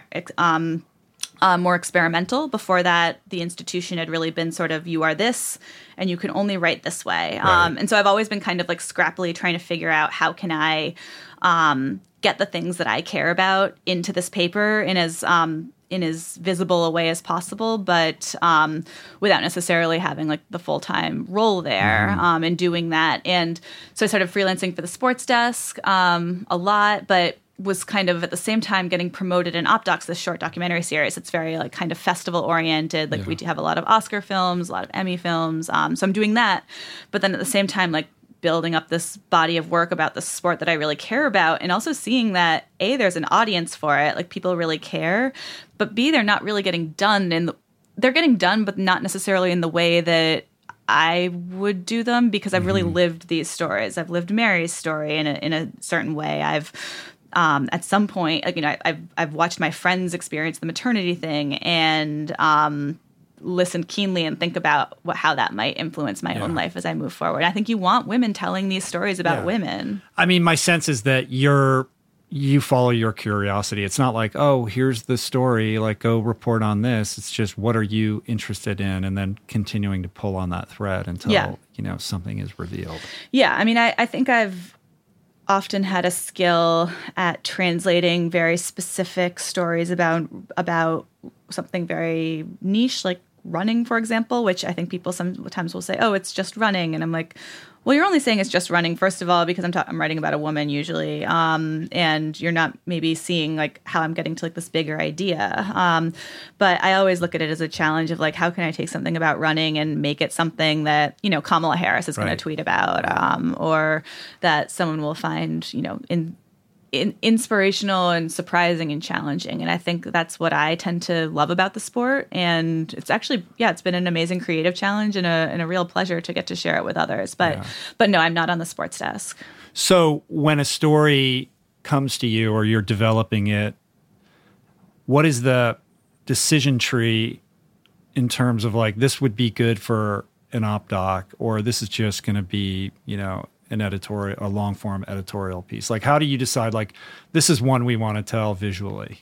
experimental. Before that, the institution had really been sort of, you are this, and you can only write this way. Right. And so I've always been kind of like scrappily trying to figure out how can I get the things that I care about into this paper in as visible a way as possible, but without necessarily having like the full-time role there, and doing that. And so I started freelancing for the sports desk a lot, but was kind of at the same time getting promoted in OpDocs, this short documentary series. It's very like kind of festival oriented. Like we do have a lot of Oscar films, a lot of Emmy films. So I'm doing that. But then at the same time, like building up this body of work about the sport that I really care about, and also seeing that A, there's an audience for it, like people really care, but B, they're not really getting done they're getting done, but not necessarily in the way that I would do them, because I've really lived these stories. I've lived Mary's story in a certain way. I've at some point, like, I've watched my friends experience the maternity thing, and listen keenly and think about how that might influence my own life as I move forward. I think you want women telling these stories about women. I mean, my sense is that you follow your curiosity. It's not like, oh, here's the story, like go report on this. It's just, what are you interested in? And then continuing to pull on that thread until, something is revealed. Yeah. I mean, I think I've often had a skill at translating very specific stories about something very niche, like running, for example, which I think people sometimes will say, oh, it's just running. And I'm like, well, you're only saying it's just running, first of all, because I'm writing about a woman usually. And you're not maybe seeing like how I'm getting to like this bigger idea. But I always look at it as a challenge of like, how can I take something about running and make it something that, Kamala Harris is going to tweet about, or that someone will find, inspirational and surprising and challenging. And I think that's what I tend to love about the sport. And it's actually, it's been an amazing creative challenge and a real pleasure to get to share it with others. But no, I'm not on the sports desk. So when a story comes to you or you're developing it, what is the decision tree in terms of like, this would be good for an OpDoc, or this is just going to be, an editorial, a long form editorial piece? Like, how do you decide, like, this is one we want to tell visually?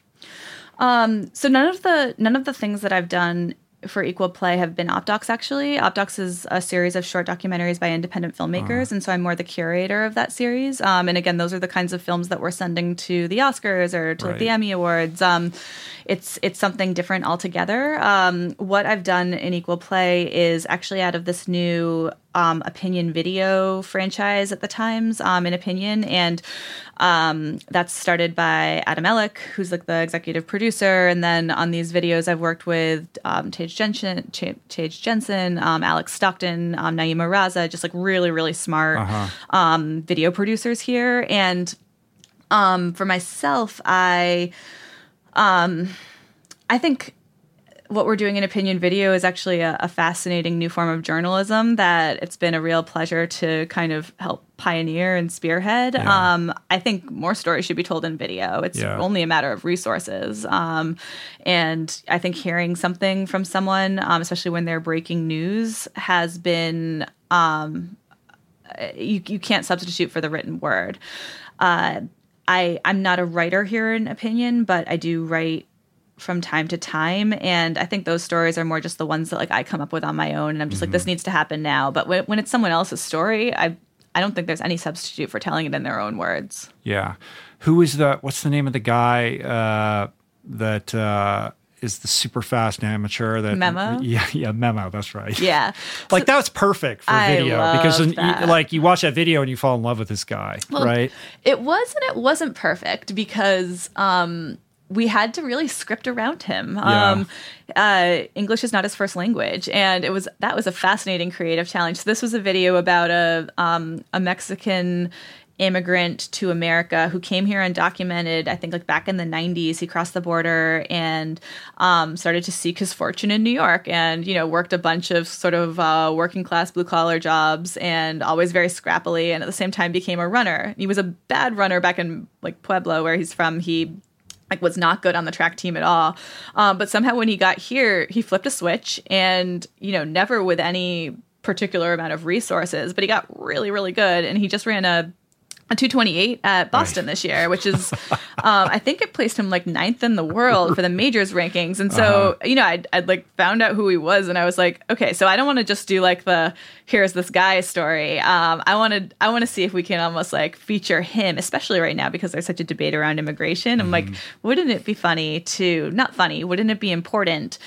So none of the things that I've done for Equal Play have been OpDocs, actually. OpDocs is a series of short documentaries by independent filmmakers, and so I'm more the curator of that series. And again, those are the kinds of films that we're sending to the Oscars or to the Emmy Awards. It's something different altogether. What I've done in Equal Play is actually out of this new opinion video franchise at the Times, in Opinion, and that's started by Adam Ellick, who's like the executive producer. And then on these videos, I've worked with Tage Jensen, Alex Stockton, Naima Raza, just like really, really smart video producers here. And for myself, I think what we're doing in Opinion Video is actually a fascinating new form of journalism that it's been a real pleasure to kind of help pioneer and spearhead. Yeah. I think more stories should be told in video. It's only a matter of resources. And I think hearing something from someone, especially when they're breaking news, has been, you can't substitute for the written word. I'm not a writer here in Opinion, but I do write from time to time. And I think those stories are more just the ones that like I come up with on my own. And I'm just like, this needs to happen now. But when it's someone else's story, I don't think there's any substitute for telling it in their own words. Yeah. What's the name of the guy that is the super fast amateur? Memo? Yeah, Memo. That's right. Yeah. Like that was perfect for video because you watch that video and you fall in love with this guy, right? It wasn't perfect because we had to really script around him. English is not his first language, and that was a fascinating creative challenge. So this was a video about a Mexican immigrant to America who came here undocumented, I think like back in the 90s. He crossed the border and started to seek his fortune in New York and, worked a bunch of sort of working class blue collar jobs and always very scrappily, and at the same time became a runner. He was a bad runner back in like Pueblo, where he's from. He was not good on the track team at all. But somehow when he got here, he flipped a switch and, never with any particular amount of resources, but he got really, really good. And he just ran a 2:28 at Boston this year, which is, I think it placed him like 9th in the world for the majors rankings. And so, I'd like found out who he was, and I was like, okay, so I don't want to just do like here's this guy story. I want to see if we can almost like feature him, especially right now because there's such a debate around immigration. I'm like, wouldn't it be wouldn't it be important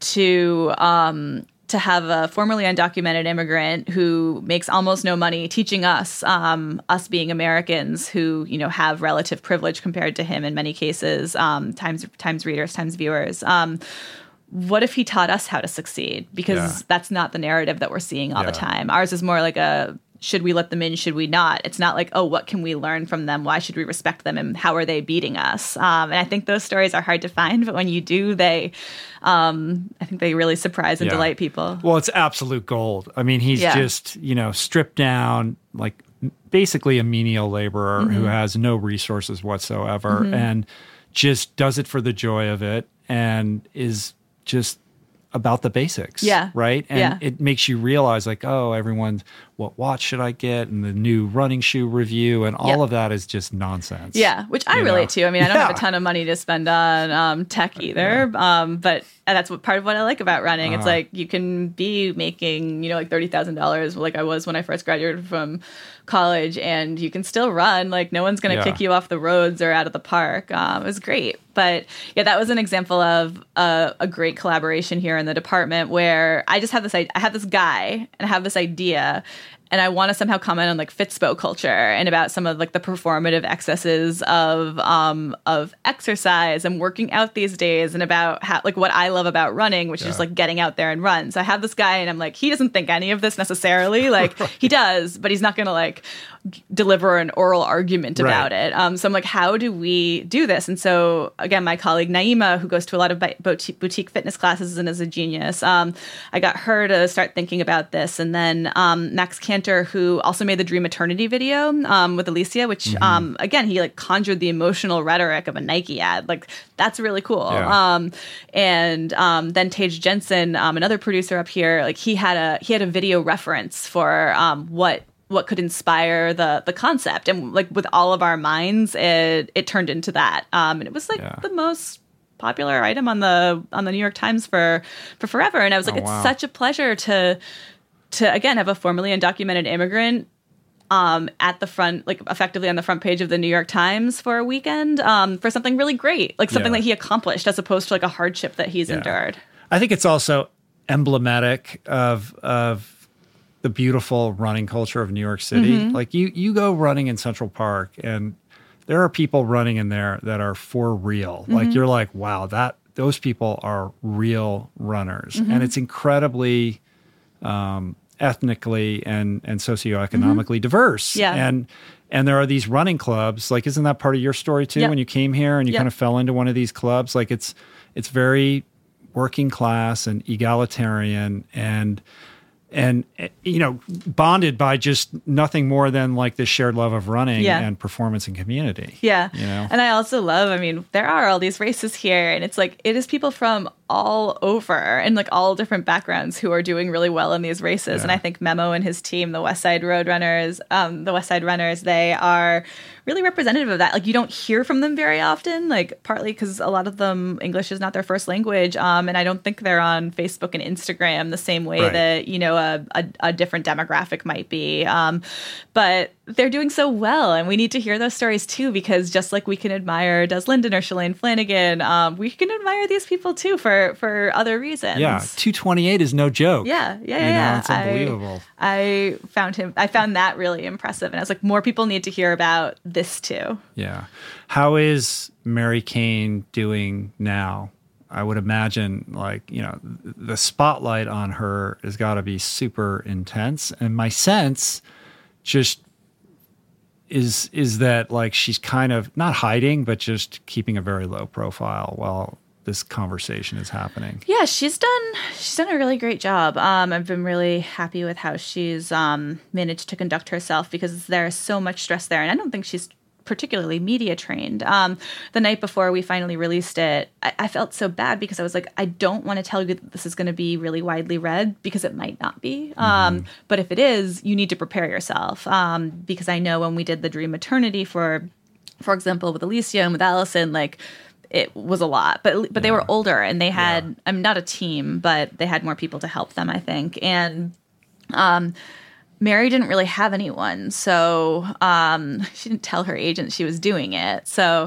to have a formerly undocumented immigrant who makes almost no money teaching us, us being Americans who, have relative privilege compared to him in many cases, times readers, times viewers. What if he taught us how to succeed? Because that's not the narrative that we're seeing all the time. Ours is more like should we let them in? Should we not? It's not like, oh, what can we learn from them? Why should we respect them? And how are they beating us? And I think those stories are hard to find, but when you do, I think they really surprise and delight people. Well, it's absolute gold. I mean, he's just, stripped down, like basically a menial laborer who has no resources whatsoever and just does it for the joy of it and is just about the basics. Right. And it makes you realize like, oh, what watch should I get? And the new running shoe review and all of that is just nonsense. Yeah. Which I relate to. I mean, I don't have a ton of money to spend on tech either. But that's part of what I like about running. It's like you can be making, like $30,000 like I was when I first graduated from college, and you can still run. Like no one's going to kick you off the roads or out of the park. It was great. But that was an example of a great collaboration here in the department where I just have this guy and I have this idea, and I want to somehow comment on like Fitspo culture and about some of like the performative excesses of exercise and working out these days, and about how like what I love about running, which is just like getting out there and run. So I have this guy, and I'm like, he doesn't think any of this necessarily. Like he does, but he's not going to like deliver an oral argument about it. So I'm like, how do we do this? And so again, my colleague Naima, who goes to a lot of boutique fitness classes and is a genius, I got her to start thinking about this. And then Max Cantor, who also made the Dream Eternity video with Alicia, which again, he like conjured the emotional rhetoric of a Nike ad. Like that's really cool. And then Tage Jensen, another producer up here, like he had a video reference for what could inspire the concept, and like with all of our minds, it turned into that, and it was like the most popular item on the New York Times for forever. And I was like, such a pleasure to again have a formerly undocumented immigrant at the front, like effectively on the front page of the New York Times for a weekend, for something really great, like something that he accomplished as opposed to like a hardship that he's endured. I think it's also emblematic of the beautiful running culture of New York City. Like you go running in Central Park and there are people running in there that are for real. Like you're like, wow, those people are real runners. And it's incredibly ethnically and socioeconomically diverse. And there are these running clubs. Like, isn't that part of your story too? When you came here and you kind of fell into one of these clubs, like it's very working class and egalitarian and bonded by just nothing more than like this shared love of running and performance and community. And I also love, I mean, there are all these races here, and it's like, it is people from all over and like all different backgrounds who are doing really well in these races. Yeah. And I think Memo and his team, the West Side Runners, they are really representative of that. Like you don't hear from them very often, like partly because a lot of them, English is not their first language. And I don't think they're on Facebook and Instagram the same way Right. that, you know, a different demographic might be. But they're doing so well. And we need to hear those stories too, because just like we can admire Des Linden or Shalane Flanagan, we can admire these people too for other reasons. Yeah, 228 is no joke. Yeah. It's unbelievable. I found that really impressive. And I was like, more people need to hear about this too. Yeah. How is Mary Cain doing now? I would imagine, like, you know, the spotlight on her has got to be super intense. And my sense just is that, like, she's kind of not hiding, but just keeping a very low profile while this conversation is happening. Yeah, she's done a really great job. I've been really happy with how she's managed to conduct herself, because there's so much stress there, and I don't think she's particularly media trained. The night before we finally released it, I felt so bad because I was like, I don't want to tell you that this is going to be really widely read, because it might not be. But if it is, you need to prepare yourself, because I know when we did the Dream Maternity, for example, with Alicia and with Allison, like, it was a lot, but they were older and they had, I'm not a team, but they had more people to help them, I think. And Mary didn't really have anyone, so she didn't tell her agent she was doing it. So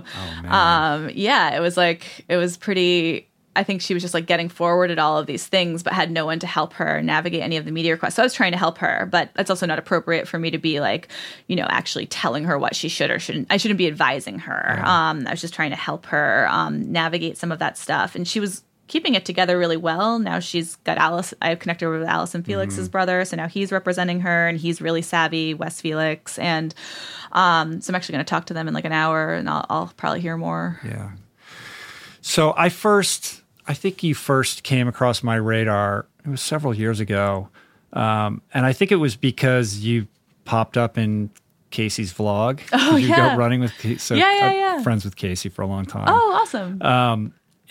it was pretty. I think she was just like getting forwarded all of these things, but had no one to help her navigate any of the media requests. So I was trying to help her, but that's also not appropriate for me to be like, you know, actually telling her what she should or shouldn't. I shouldn't be advising her. I was just trying to help her navigate some of that stuff. And she was keeping it together really well. Now she's got Alice. I've connected her with Allison Felix's brother. So now he's representing her, and he's really savvy, Wes Felix. And so I'm actually going to talk to them in like an hour, and I'll probably hear more. Yeah. So I think you first came across my radar, it was several years ago. And I think it was because you popped up in Casey's vlog. Oh, you yeah. go running with Casey. So Yeah. I'm friends with Casey for a long time. Oh, awesome.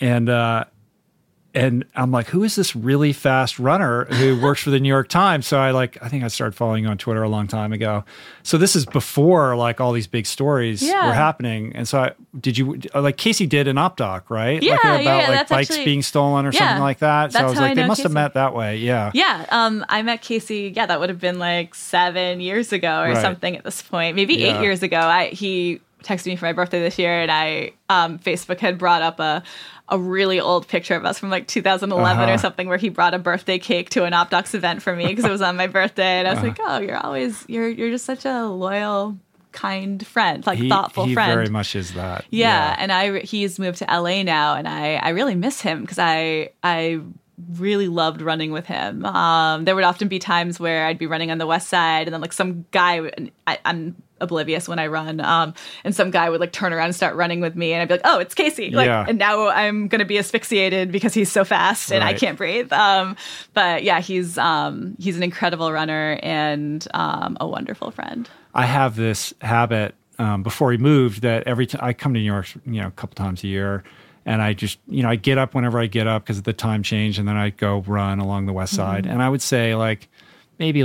And I'm like, who is this really fast runner who works for the New York Times? So I think I started following you on Twitter a long time ago. So this is before like all these big stories were happening. And so Casey did an op doc, right? Yeah, about that's bikes actually being stolen or something like that. So I was like, they must have Casey. met that way. Yeah. Yeah. I met Casey. Yeah, that would have been like 7 years ago or something at this point. Maybe 8 years ago. He texted me for my birthday this year, and Facebook had brought up a really old picture of us from like 2011 or something, where he brought a birthday cake to an OpDocs event for me because it was on my birthday. And I was like, oh, you're just such a loyal, kind friend, like thoughtful friend. He very much is that. Yeah. And he's moved to LA now, and I really miss him because I really loved running with him. There would often be times where I'd be running on the West Side, and then like some guy, I'm oblivious when I run, and some guy would like turn around and start running with me, and I'd be like, oh, it's Casey. And now I'm going to be asphyxiated because he's so fast and I can't breathe. But yeah, he's an incredible runner and a wonderful friend. I have this habit before he moved that every time I come to New York, a couple times a year, and I just, I get up whenever I get up because of the time change, and then I go run along the West Side. And I would say maybe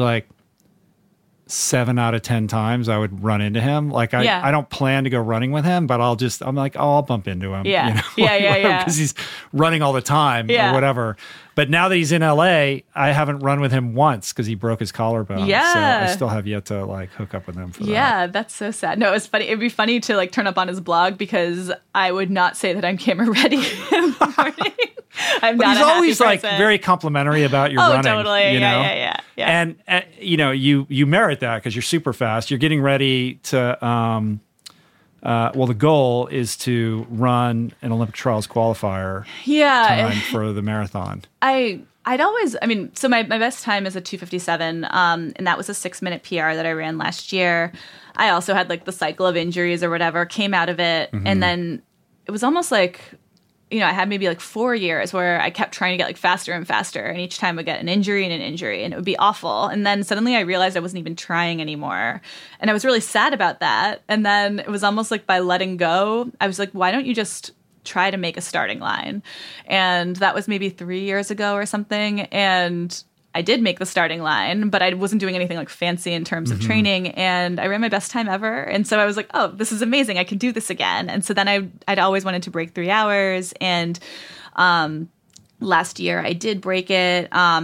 7 out of 10 times I would run into him. I don't plan to go running with him, but I'll bump into him. Yeah. Because he's running all the time or whatever. But now that he's in LA, I haven't run with him once because he broke his collarbone. Yeah. So I still have yet to hook up with him for that. Yeah, that's so sad. No, it's funny. It'd be funny to turn up on his blog because I would not say that I'm camera ready in the morning. But he's always very complimentary about your running. Oh, totally. Yeah. And you merit that because you're super fast. You're getting ready to the goal is to run an Olympic trials qualifier time for the marathon. So my best time is a 2:57, and that was a 6-minute PR that I ran last year. I also had the cycle of injuries or whatever, came out of it, and then it was almost like, I had maybe 4 years where I kept trying to get faster and faster, and each time I would get an injury, and it would be awful. And then suddenly I realized I wasn't even trying anymore, and I was really sad about that. And then it was almost by letting go, I was like, why don't you just try to make a starting line. And that was maybe 3 years ago or something. And I did make the starting line, but I wasn't doing anything like fancy in terms of training. And I ran my best time ever. And so I was like, oh, this is amazing. I can do this again. And so then I'd always wanted to break 3 hours. And last year I did break it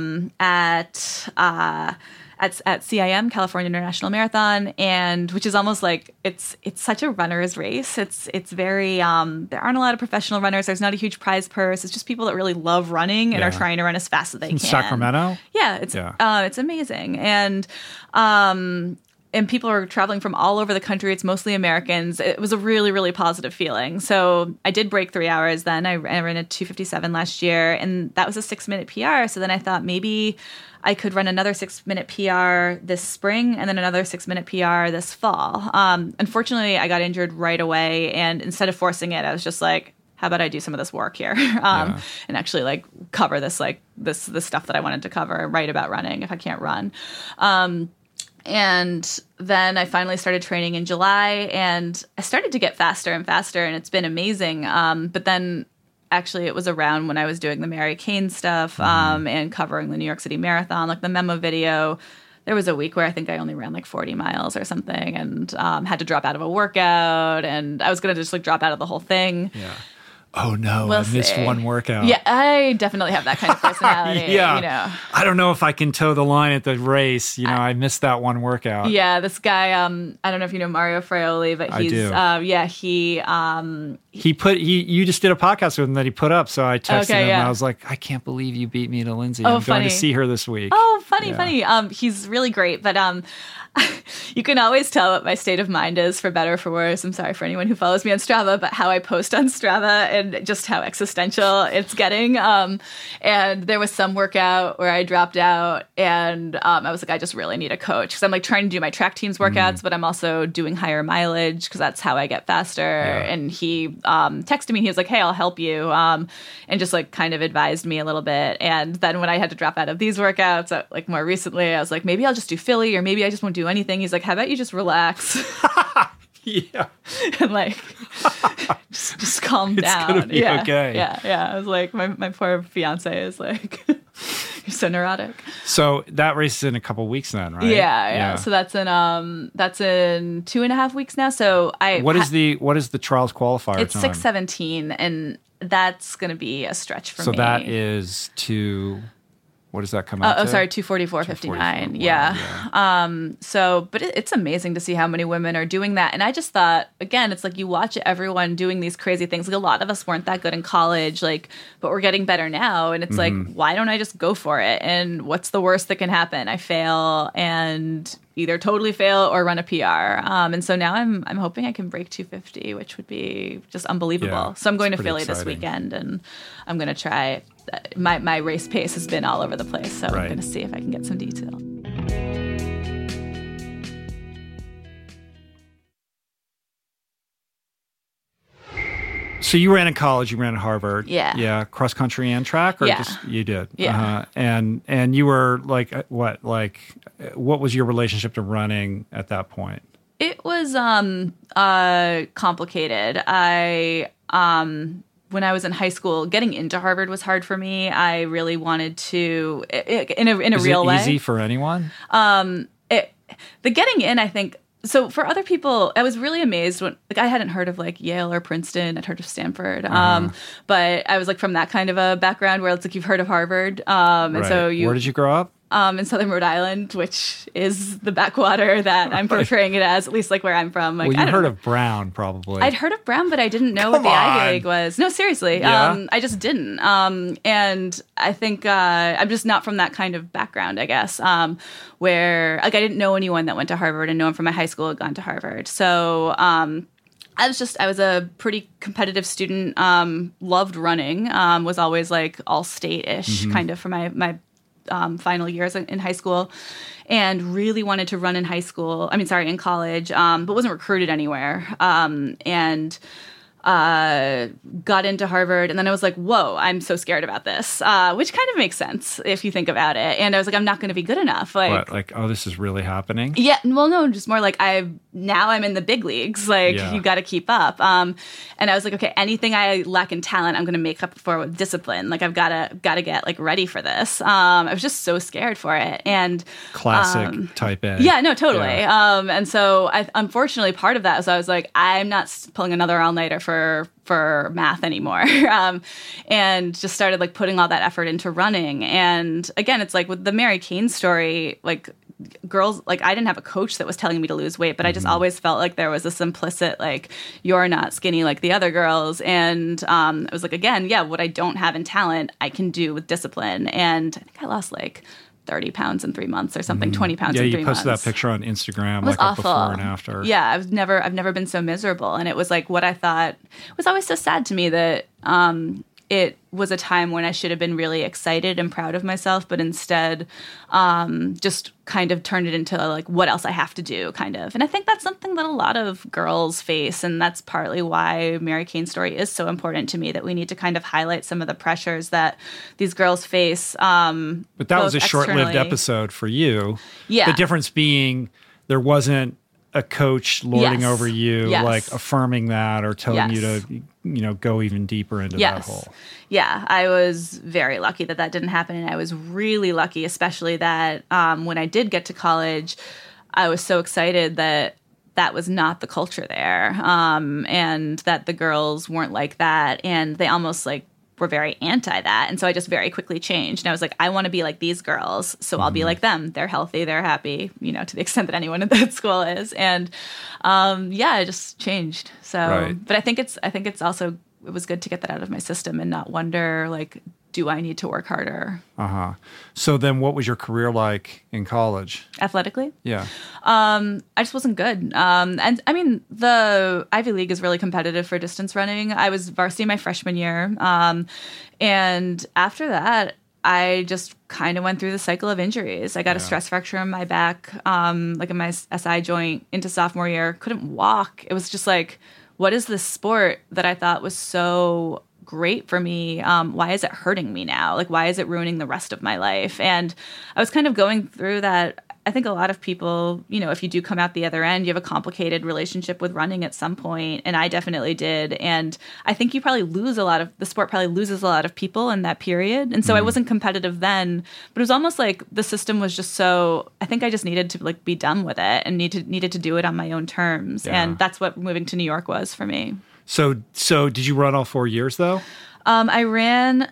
at CIM, California International Marathon, and which is almost like it's such a runner's race. It's very there aren't a lot of professional runners. There's not a huge prize purse. It's just people that really love running and are trying to run as fast as they can. Sacramento? Yeah, it's amazing. And people are traveling from all over the country. It's mostly Americans. It was a really, really positive feeling. So I did break 3 hours then. I ran a 2:57 last year, and that was a 6-minute PR. So then I thought maybe I could run another 6-minute PR this spring and then another 6-minute PR this fall. Unfortunately, I got injured right away. And instead of forcing it, I was just like, how about I do some of this work here and actually like cover this, like this stuff that I wanted to cover and write about running if I can't run. And then I finally started training in July, and I started to get faster and faster, and it's been amazing. But then actually it was around when I was doing the Mary Cain stuff and covering the New York City Marathon, like the memo video. There was a week where I think I only ran like 40 miles or something and had to drop out of a workout, and I was going to just like drop out of the whole thing. Yeah. Oh no, I missed one workout. Yeah, I definitely have that kind of personality. Yeah. You know. I don't know if I can toe the line at the race. You know, I missed that one workout. Yeah, this guy, I don't know if you know Mario Fraioli, but he's, you just did a podcast with him that he put up. So I texted him and I was like, I can't believe you beat me to Lindsay. I'm going to see her this week. Oh, funny. He's really great, but you can always tell what my state of mind is, for better or for worse. I'm sorry for anyone who follows me on Strava, but how I post on Strava and just how existential it's getting. And there was some workout where I dropped out, and I was like, I just really need a coach, because I'm like trying to do my track teams workouts, but I'm also doing higher mileage because that's how I get faster. Yeah. And he texted me. He was like, hey, I'll help you, and just like kind of advised me a little bit. And then when I had to drop out of these workouts, like more recently, I was like, maybe I'll just do Philly, or maybe I just won't do anything. He's like, how about you just relax? Yeah. And like, just calm down. It's going to be okay. Yeah. I was like, my poor fiance is like, you're so neurotic. So that race is in a couple weeks then, right? Yeah. So that's in 2.5 weeks now. So what is the trials qualifier? It's 6:17, and that's going to be a stretch for me. So that is what does that come out to? Oh, sorry, 2:44:59. Yeah. So, but it's amazing to see how many women are doing that. And I just thought, again, it's like you watch everyone doing these crazy things. Like a lot of us weren't that good in college, like, but we're getting better now. And it's like, why don't I just go for it? And what's the worst that can happen? I fail and either totally fail or run a PR. And so now I'm hoping I can break 250, which would be just unbelievable. Yeah, so I'm going to Philly this weekend, and I'm going to try. My race pace has been all over the place, so I'm going to see if I can get some detail. So you ran in college, you ran at Harvard. Yeah. Cross country and track, or just you did? Yeah. And you were like, what was your relationship to running at that point? It was complicated. When I was in high school, getting into Harvard was hard for me. I really wanted to, in a real way. Is it easy for anyone? The getting in, I think. So for other people, I was really amazed when, like, I hadn't heard of like Yale or Princeton. I'd heard of Stanford, but I was like from that kind of a background where it's like you've heard of Harvard, and so Where did you grow up? In southern Rhode Island, which is the backwater that I'm portraying it as, at least like where I'm from. Like, well, you heard of Brown, probably. I'd heard of Brown, but I didn't know what the Ivy League was. No, seriously. Yeah? I just didn't. And I think I'm just not from that kind of background, I guess, where like I didn't know anyone that went to Harvard, and no one from my high school had gone to Harvard. So I was a pretty competitive student, loved running, was always like all state-ish kind of for my final years in high school, and really wanted to run in college, but wasn't recruited anywhere. And got into Harvard, and then I was like, whoa, I'm so scared about this, which kind of makes sense if you think about it. And I was like, I'm not going to be good enough. Oh, this is really happening? Yeah, well, no, just more like I'm in the big leagues. You got to keep up. And I was like, okay, anything I lack in talent, I'm going to make up for with discipline. I've got to get ready for this. I was just so scared for it. And classic type A. Yeah, no, totally. Yeah. And so unfortunately part of that was I was like, I'm not pulling another all-nighter for math anymore. And just started putting all that effort into running. And again, it's with the Mary Cain story, girls, I didn't have a coach that was telling me to lose weight, but I just always felt like there was this implicit, you're not skinny like the other girls. And it was again, yeah, what I don't have in talent, I can do with discipline. And I think I lost 30 pounds in 3 months or something, 20 pounds in 3 months. Yeah, you posted that picture on Instagram, it was awful. Before and after. Yeah, I've never been so miserable. And it was what I thought was always so sad to me that it was a time when I should have been really excited and proud of myself, but instead just kind of turned it into what else I have to do, kind of. And I think that's something that a lot of girls face, and that's partly why Mary Cain's story is so important to me, that we need to kind of highlight some of the pressures that these girls face. But that was a short-lived episode for you. Yeah. The difference being there wasn't a coach lording over you, affirming that or telling you to, go even deeper into that hole. Yeah, I was very lucky that didn't happen. And I was really lucky, especially that when I did get to college, I was so excited that was not the culture there. And that the girls weren't like that. And they almost were very anti that. And so I just very quickly changed. And I was like, I want to be like these girls. So I'll be like them. They're healthy. They're happy, to the extent that anyone at that school is. And I just changed. So, but I think it's also, it was good to get that out of my system and not wonder, do I need to work harder? Uh-huh. So then what was your career like in college? Athletically? Yeah. I just wasn't good. And I mean, the Ivy League is really competitive for distance running. I was varsity my freshman year. And after that, I just kind of went through the cycle of injuries. I got a stress fracture in my back, in my SI joint into sophomore year. Couldn't walk. It was just what is this sport that I thought was so great for me? Why is it hurting me now? Why is it ruining the rest of my life? And I was kind of going through that. I think a lot of people, if you do come out the other end, you have a complicated relationship with running at some point, and I definitely did. And I think the sport probably loses a lot of people in that period. And so I wasn't competitive then, but it was almost the system was just so, I think I just needed to be done with it and needed to do it on my own terms. Yeah. And that's what moving to New York was for me. So did you run all 4 years though? I ran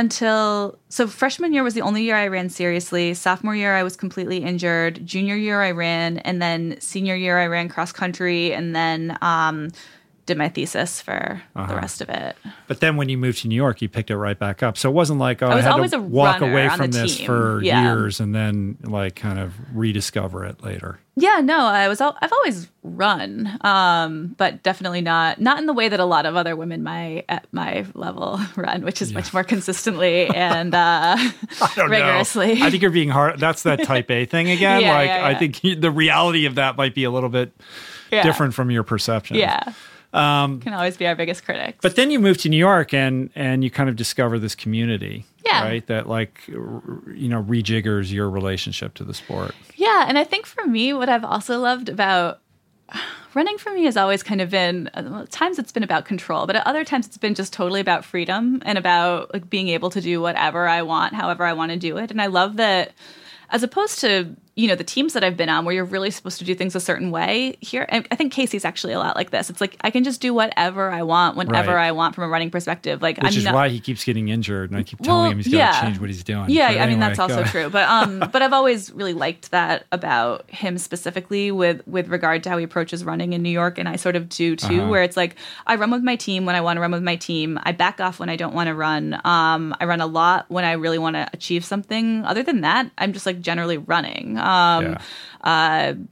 so freshman year was the only year I ran seriously. Sophomore year, I was completely injured. Junior year, I ran. And then senior year, I ran cross country and then did my thesis for the rest of it. But then when you moved to New York, you picked it right back up. So it wasn't I had to walk away from this for years and then kind of rediscover it later. Yeah, no, I've always run, but definitely not in the way that a lot of other women at my level run, which is much more consistently and rigorously. I think you're being hard. That's that type A thing again. I think the reality of that might be a little bit different from your perception. Yeah. Can always be our biggest critics. But then you moved to New York and you kind of discover this community, right? That rejiggers your relationship to the sport. Yeah. And I think for me, what I've also loved about running for me has always kind of been, at times it's been about control, but at other times it's been just totally about freedom and about being able to do whatever I want, however I want to do it. And I love that as opposed to, the teams that I've been on where you're really supposed to do things a certain way. Here, I think Casey's actually a lot like this. It's I can just do whatever I want, whenever I want from a running perspective. Which is why he keeps getting injured, and I keep telling him he's got to change what he's doing. Yeah, but anyway, that's also true. But but I've always really liked that about him specifically with regard to how he approaches running in New York, and I sort of do too, where it's I run with my team when I want to run with my team. I back off when I don't want to run. I run a lot when I really want to achieve something. Other than that, I'm just generally running.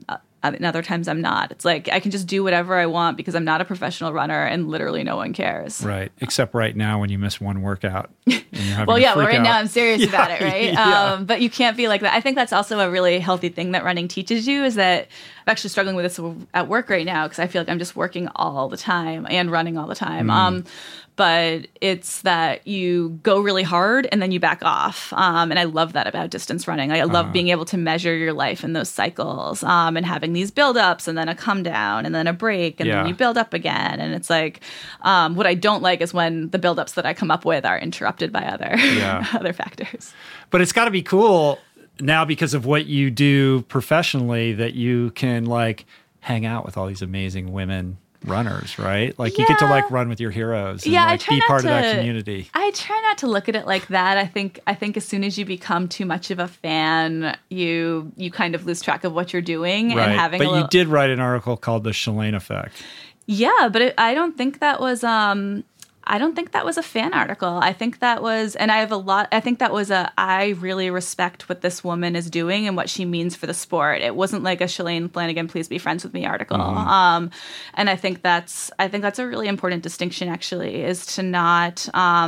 and other times I'm not. It's like I can just do whatever I want because I'm not a professional runner and literally no one cares. Right. Except right now when you miss one workout. And you're having well, a yeah, freak right out. now I'm serious about it, right? Yeah. But you can't be like that. I think that's also a really healthy thing that running teaches you, is that I'm actually struggling with this at work right now because I feel like I'm just working all the time and running all the time. But it's that you go really hard and then you back off. And I love that about distance running. I love being able to measure your life in those cycles and having these buildups and then a come down and then a break and then you build up again. And it's like what I don't like is when the buildups that I come up with are interrupted by other factors. But it's got to be cool now because of what you do professionally that you can like hang out with all these amazing women runners, right? Like you get to like run with your heroes and like be part of that community. I try not to look at it like that. I think as soon as you become too much of a fan, you kind of lose track of what you're doing and having But you did write an article called The Shalane Effect. Yeah, but I don't think that was a fan article. I think that was, and I think that was I really respect what this woman is doing and what she means for the sport. It wasn't like a Shalane Flanagan, please be friends with me article. And I think that's a really important distinction actually, is to not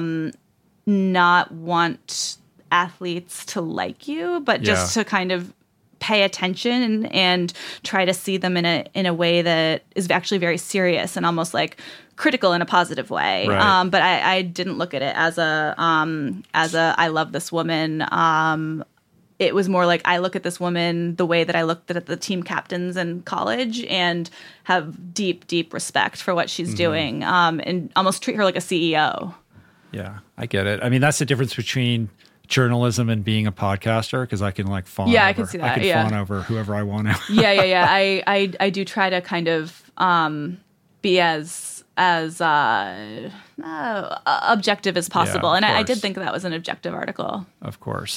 want athletes to like you, but just to kind of pay attention and try to see them in a way that is actually very serious and almost like critical in a positive way. Right. But I didn't look at it as a I love this woman. It was more like I look at this woman the way that I looked at the team captains in college and have deep, deep respect for what she's doing and almost treat her like a CEO. Yeah, I get it. I mean, that's the difference between journalism and being a podcaster, because I can like fawn over. I can see that. I can fawn over whoever I want to. Yeah. I do try to kind of be as objective as possible, and I did think that was an objective article. Of course,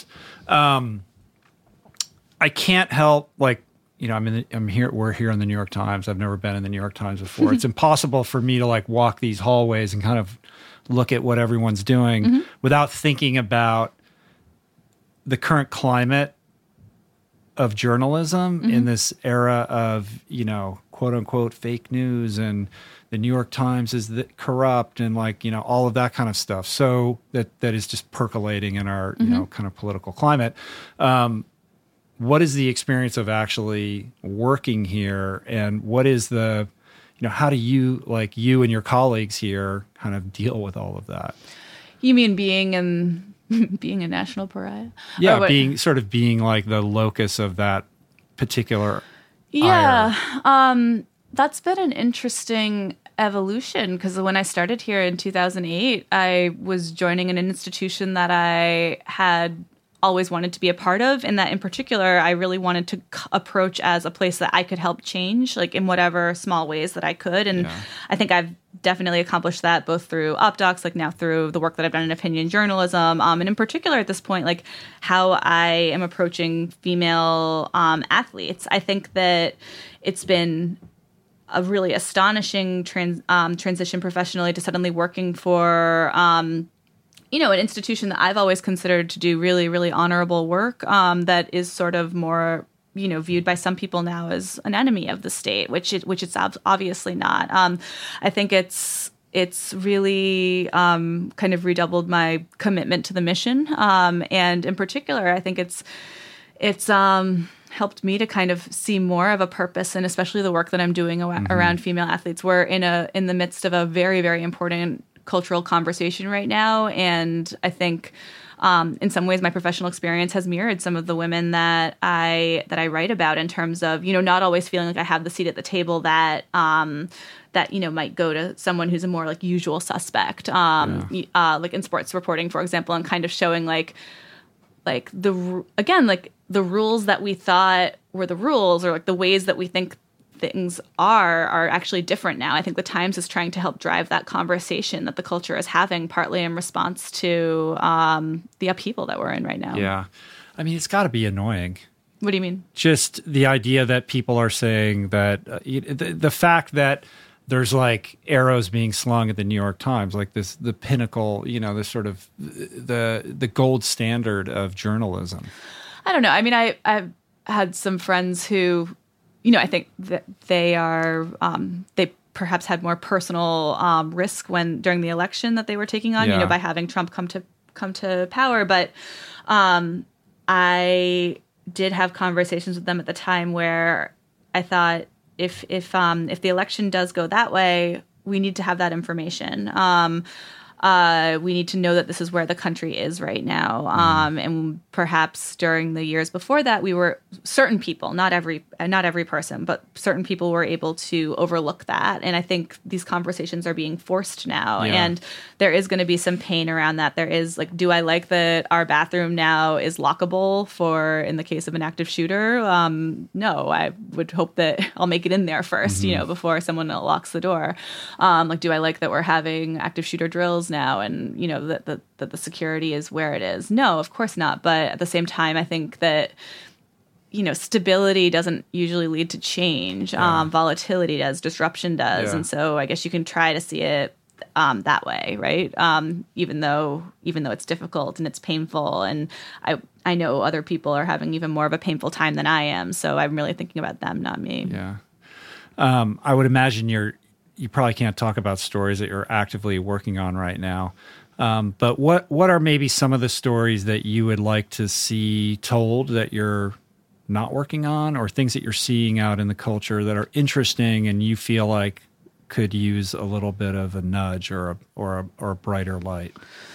I can't help I'm here. We're here in the New York Times. I've never been in the New York Times before. It's impossible for me to like walk these hallways and kind of look at what everyone's doing without thinking about the current climate of journalism in this era of, quote unquote fake news, and the New York Times is corrupt, and all of that kind of stuff. So that is just percolating in our, kind of political climate. What is the experience of actually working here, and what is the, how do you, like you and your colleagues here, kind of deal with all of that? You mean being a national pariah? Yeah, being like the locus of that particular ire. That's been an interesting evolution, because when I started here in 2008, I was joining an institution that I had always wanted to be a part of, and that in particular I really wanted to approach as a place that I could help change, like in whatever small ways that I could. And I think I've definitely accomplished that both through OpDocs, like now through the work that I've done in opinion journalism, and in particular at this point, like how I am approaching female athletes. I think that it's been a really astonishing transition professionally to suddenly working for an institution that I've always considered to do really, really honorable work, that is sort of more, viewed by some people now as an enemy of the state, which it's obviously not. I think it's really kind of redoubled my commitment to the mission, and in particular, I think it's helped me to kind of see more of a purpose, and especially the work that I'm doing around female athletes. We're in the midst of a very, very important cultural conversation right now, and I think in some ways my professional experience has mirrored some of the women that I write about, in terms of not always feeling like I have the seat at the table that might go to someone who's a more like usual suspect, like in sports reporting, for example, and kind of showing like the rules that we thought were the rules, or like the ways that we think things are actually different now. I think the Times is trying to help drive that conversation that the culture is having, partly in response to the upheaval that we're in right now. Yeah. I mean, it's got to be annoying. What do you mean? Just the idea that people are saying that the fact that there's like arrows being slung at the New York Times, like the pinnacle, this sort of the gold standard of journalism. I don't know. I mean, I've had some friends who I think that they perhaps had more personal risk during the election that they were taking on, by having Trump come to power. But I did have conversations with them at the time where I thought if the election does go that way, we need to have that information. We need to know that this is where the country is right now. And perhaps during the years before that, certain people, not every person, but certain people were able to overlook that. And I think these conversations are being forced now. Yeah. And there is going to be some pain around that. There is do I like that our bathroom now is lockable in the case of an active shooter? No, I would hope that I'll make it in there first, before someone locks the door. Do I like that we're having active shooter drills now and that the security is where it is? No, of course not. But at the same time, I think that stability doesn't usually lead to change. Volatility does, disruption does. And so I guess you can try to see it that way, right? Even though it's difficult and it's painful, and I know other people are having even more of a painful time than I am, so I'm really thinking about them, not me. Yeah. I would imagine you probably can't talk about stories that you're actively working on right now. But what are maybe some of the stories that you would like to see told that you're not working on, or things that you're seeing out in the culture that are interesting and you feel like could use a little bit of a nudge or a brighter light?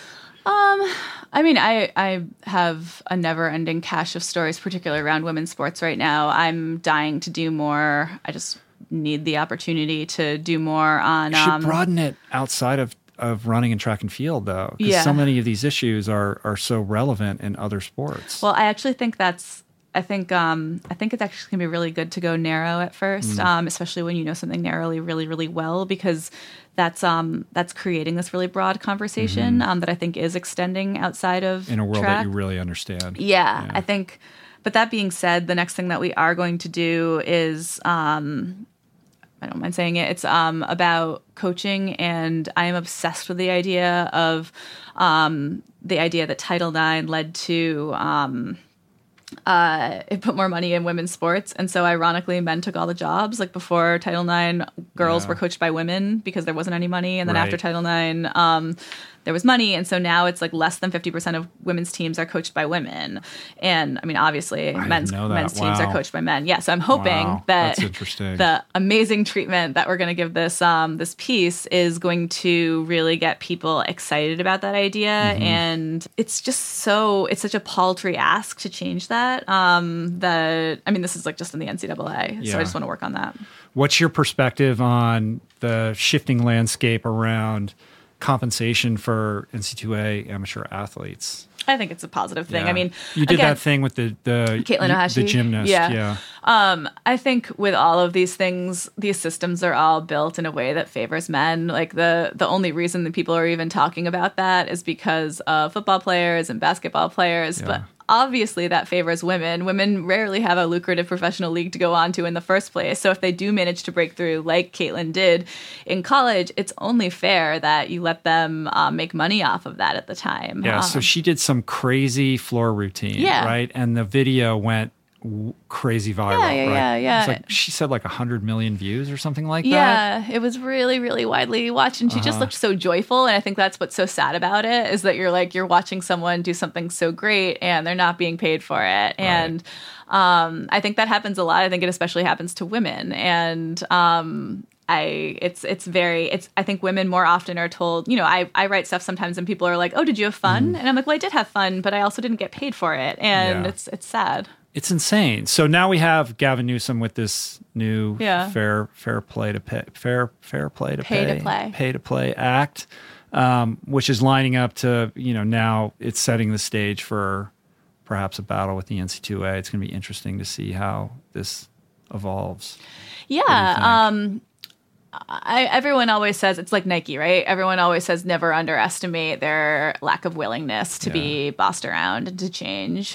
I have a never-ending cache of stories, particularly around women's sports right now. I'm dying to do more. I just need the opportunity to do more on. You should broaden it outside of running and track and field, though, because so many of these issues are so relevant in other sports. Well, I actually think I think it's actually going to be really good to go narrow at first, especially when you know something narrowly really, really well, because that's creating this really broad conversation that I think is extending outside of in a world track. that you really understand. Yeah, I think. But that being said, the next thing that we are going to do is, I don't mind saying it, it's about coaching, and I am obsessed with the idea that Title IX led to. It put more money in women's sports, and so ironically, men took all the jobs. Like before Title IX, girls were coached by women because there wasn't any money, and then after Title IX, there was money, and so now it's less than 50% of women's teams are coached by women, and obviously men's teams are coached by men. Yeah, so I'm hoping that the amazing treatment that we're going to give this this piece is going to really get people excited about that idea, and it's such a paltry ask to change that. This is just in the NCAA, so I just want to work on that. What's your perspective on the shifting landscape around compensation for NCAA amateur athletes? I think it's a positive thing. Yeah. You did that thing with the Caitlin Ohashi, the gymnast. Yeah. I think with all of these things, these systems are all built in a way that favors men. The only reason that people are even talking about that is because of football players and basketball players, but obviously that favors women. Women rarely have a lucrative professional league to go on to in the first place. So if they do manage to break through like Caitlin did in college, it's only fair that you let them make money off of that at the time. Yeah, so she did some crazy floor routine, right? And the video went crazy viral, right? Yeah. She said 100 million views or something like that. Yeah, it was really, really widely watched, and she just looked so joyful. And I think that's what's so sad about it, is that you're watching someone do something so great and they're not being paid for it. And I think that happens a lot. I think it especially happens to women. And I think women more often are told, I write stuff sometimes and people are like, oh, did you have fun? And I'm like, well, I did have fun, but I also didn't get paid for it. And it's sad. It's insane. So now we have Gavin Newsom with this new Fair Play to Play Act, which is lining up to, now it's setting the stage for perhaps a battle with the NCAA. It's going to be interesting to see how this evolves. Yeah. Everyone always says, it's like Nike, right? Everyone always says never underestimate their lack of willingness to be bossed around and to change.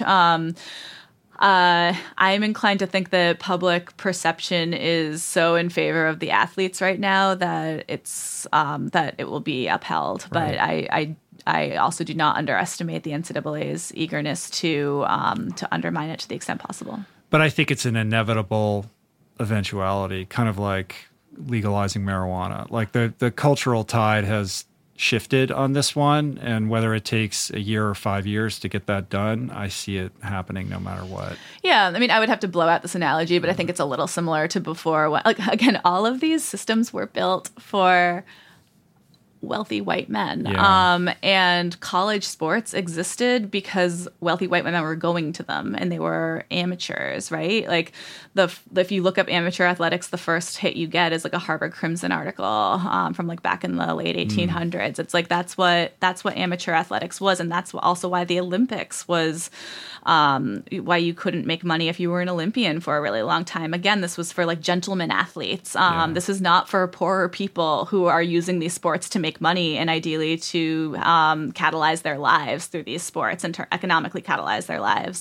I'm inclined to think that public perception is so in favor of the athletes right now that that it will be upheld. Right. But I also do not underestimate the NCAA's eagerness to undermine it to the extent possible. But I think it's an inevitable eventuality, kind of like legalizing marijuana. Like the cultural tide has shifted on this one, and whether it takes a year or 5 years to get that done, I see it happening no matter what. Yeah, I mean, I would have to blow out this analogy, but I think it's a little similar to before. Like, again, all of these systems were built for wealthy white men. Yeah. And college sports existed because wealthy white men were going to them, and they were amateurs, right? Like if you look up amateur athletics, the first hit you get is like a Harvard Crimson article from like back in the late 1800s. It's like that's what amateur athletics was, and that's also why the Olympics was why you couldn't make money if you were an Olympian for a really long time. Again, this was for like gentlemen athletes. This is not for poorer people who are using these sports to make money and ideally to catalyze their lives through these sports and to economically catalyze their lives.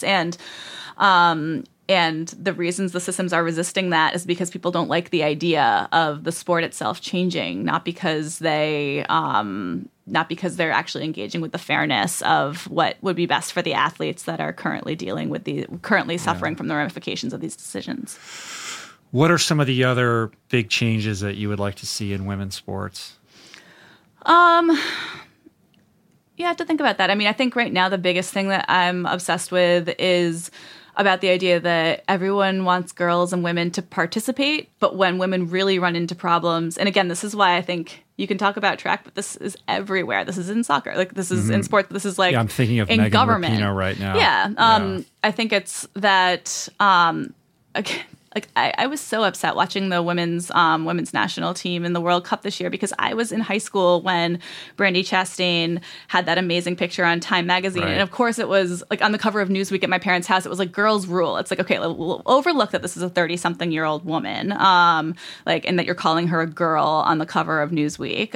And the reasons the systems are resisting that is because people don't like the idea of the sport itself changing, not because they're actually engaging with the fairness of what would be best for the athletes that are currently suffering from the ramifications of these decisions. What are some of the other big changes that you would like to see in women's sports? Yeah, I have to think about that. I mean, I think right now the biggest thing that I'm obsessed with is about the idea that everyone wants girls and women to participate, but when women really run into problems, and again, this is why I think you can talk about track, but this is everywhere. This is in soccer, like this is in sports. This is like I'm thinking of in Megan government Rapinoe right now. Yeah, I think it's that. Again, like I was so upset watching the women's national team in the World Cup this year because I was in high school when Brandi Chastain had that amazing picture on Time magazine. Right. And of course it was like on the cover of Newsweek at my parents' house, it was like girls rule. It's like, okay, we'll overlook that this is a 30-something-year-old woman, and that you're calling her a girl on the cover of Newsweek.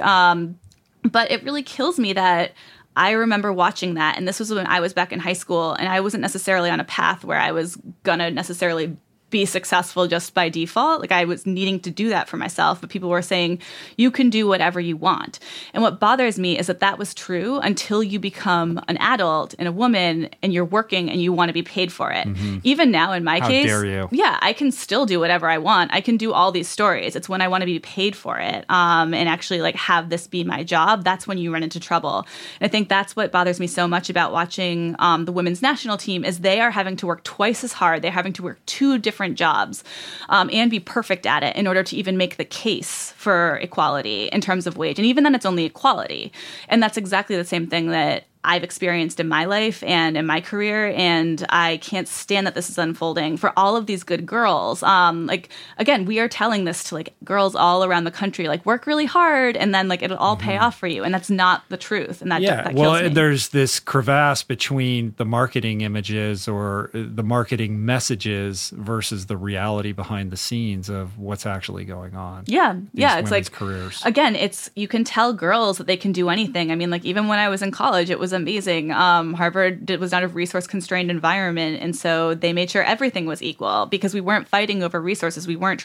But it really kills me that I remember watching that, and this was when I was back in high school, and I wasn't necessarily on a path where I was gonna necessarily be successful just by default. Like I was needing to do that for myself, but people were saying you can do whatever you want. And what bothers me is that was true until you become an adult and a woman and you're working and you want to be paid for it. Mm-hmm. Even now in my case, dare you? Yeah, I can still do whatever I want. I can do all these stories. It's when I want to be paid for it and actually like have this be my job. That's when you run into trouble. And I think that's what bothers me so much about watching the women's national team is they are having to work twice as hard. They're having to work two different jobs and be perfect at it in order to even make the case for equality in terms of wage. And even then it's only equality. And that's exactly the same thing that I've experienced in my life and in my career, and I can't stand that this is unfolding for all of these good girls. Again, we are telling this to like girls all around the country, like work really hard, and then like it'll all pay off for you, and that's not the truth. And that kills me. There's this crevasse between the marketing images or the marketing messages versus the reality behind the scenes of what's actually going on. Yeah, it's like careers. Again, you can tell girls that they can do anything. I mean, like even when I was in college, it was amazing. Harvard was not a resource-constrained environment, and so they made sure everything was equal because we weren't fighting over resources.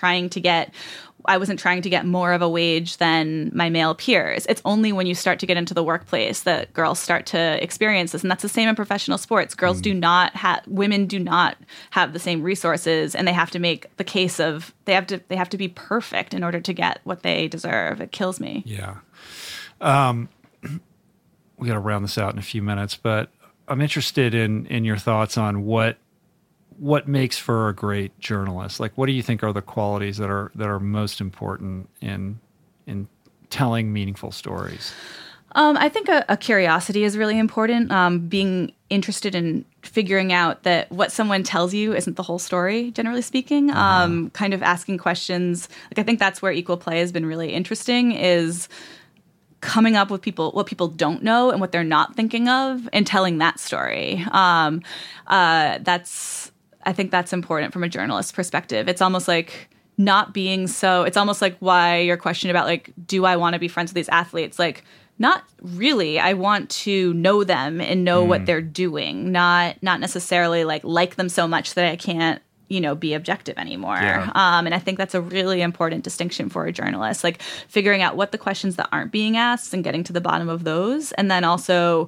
I wasn't trying to get more of a wage than my male peers. It's only when you start to get into the workplace that girls start to experience this, and that's the same in professional sports. Women do not have the same resources, and they have to make the case of they have to be perfect in order to get what they deserve. It kills me. Yeah. We got to round this out in a few minutes, but I'm interested in your thoughts on what makes for a great journalist. Like, what do you think are the qualities that are most important in telling meaningful stories? I think a curiosity is really important. Being interested in figuring out that what someone tells you isn't the whole story, generally speaking. Kind of asking questions. Like, I think that's where Equal Play has been really interesting is coming up with what people don't know and what they're not thinking of and telling that story. I think that's important from a journalist's perspective. It's almost like it's almost like why your question about like, do I want to be friends with these athletes? Like, not really. I want to know them and know what they're doing, not necessarily like them so much that I can't, be objective anymore. Yeah. And I think that's a really important distinction for a journalist, like figuring out what the questions that aren't being asked and getting to the bottom of those. And then also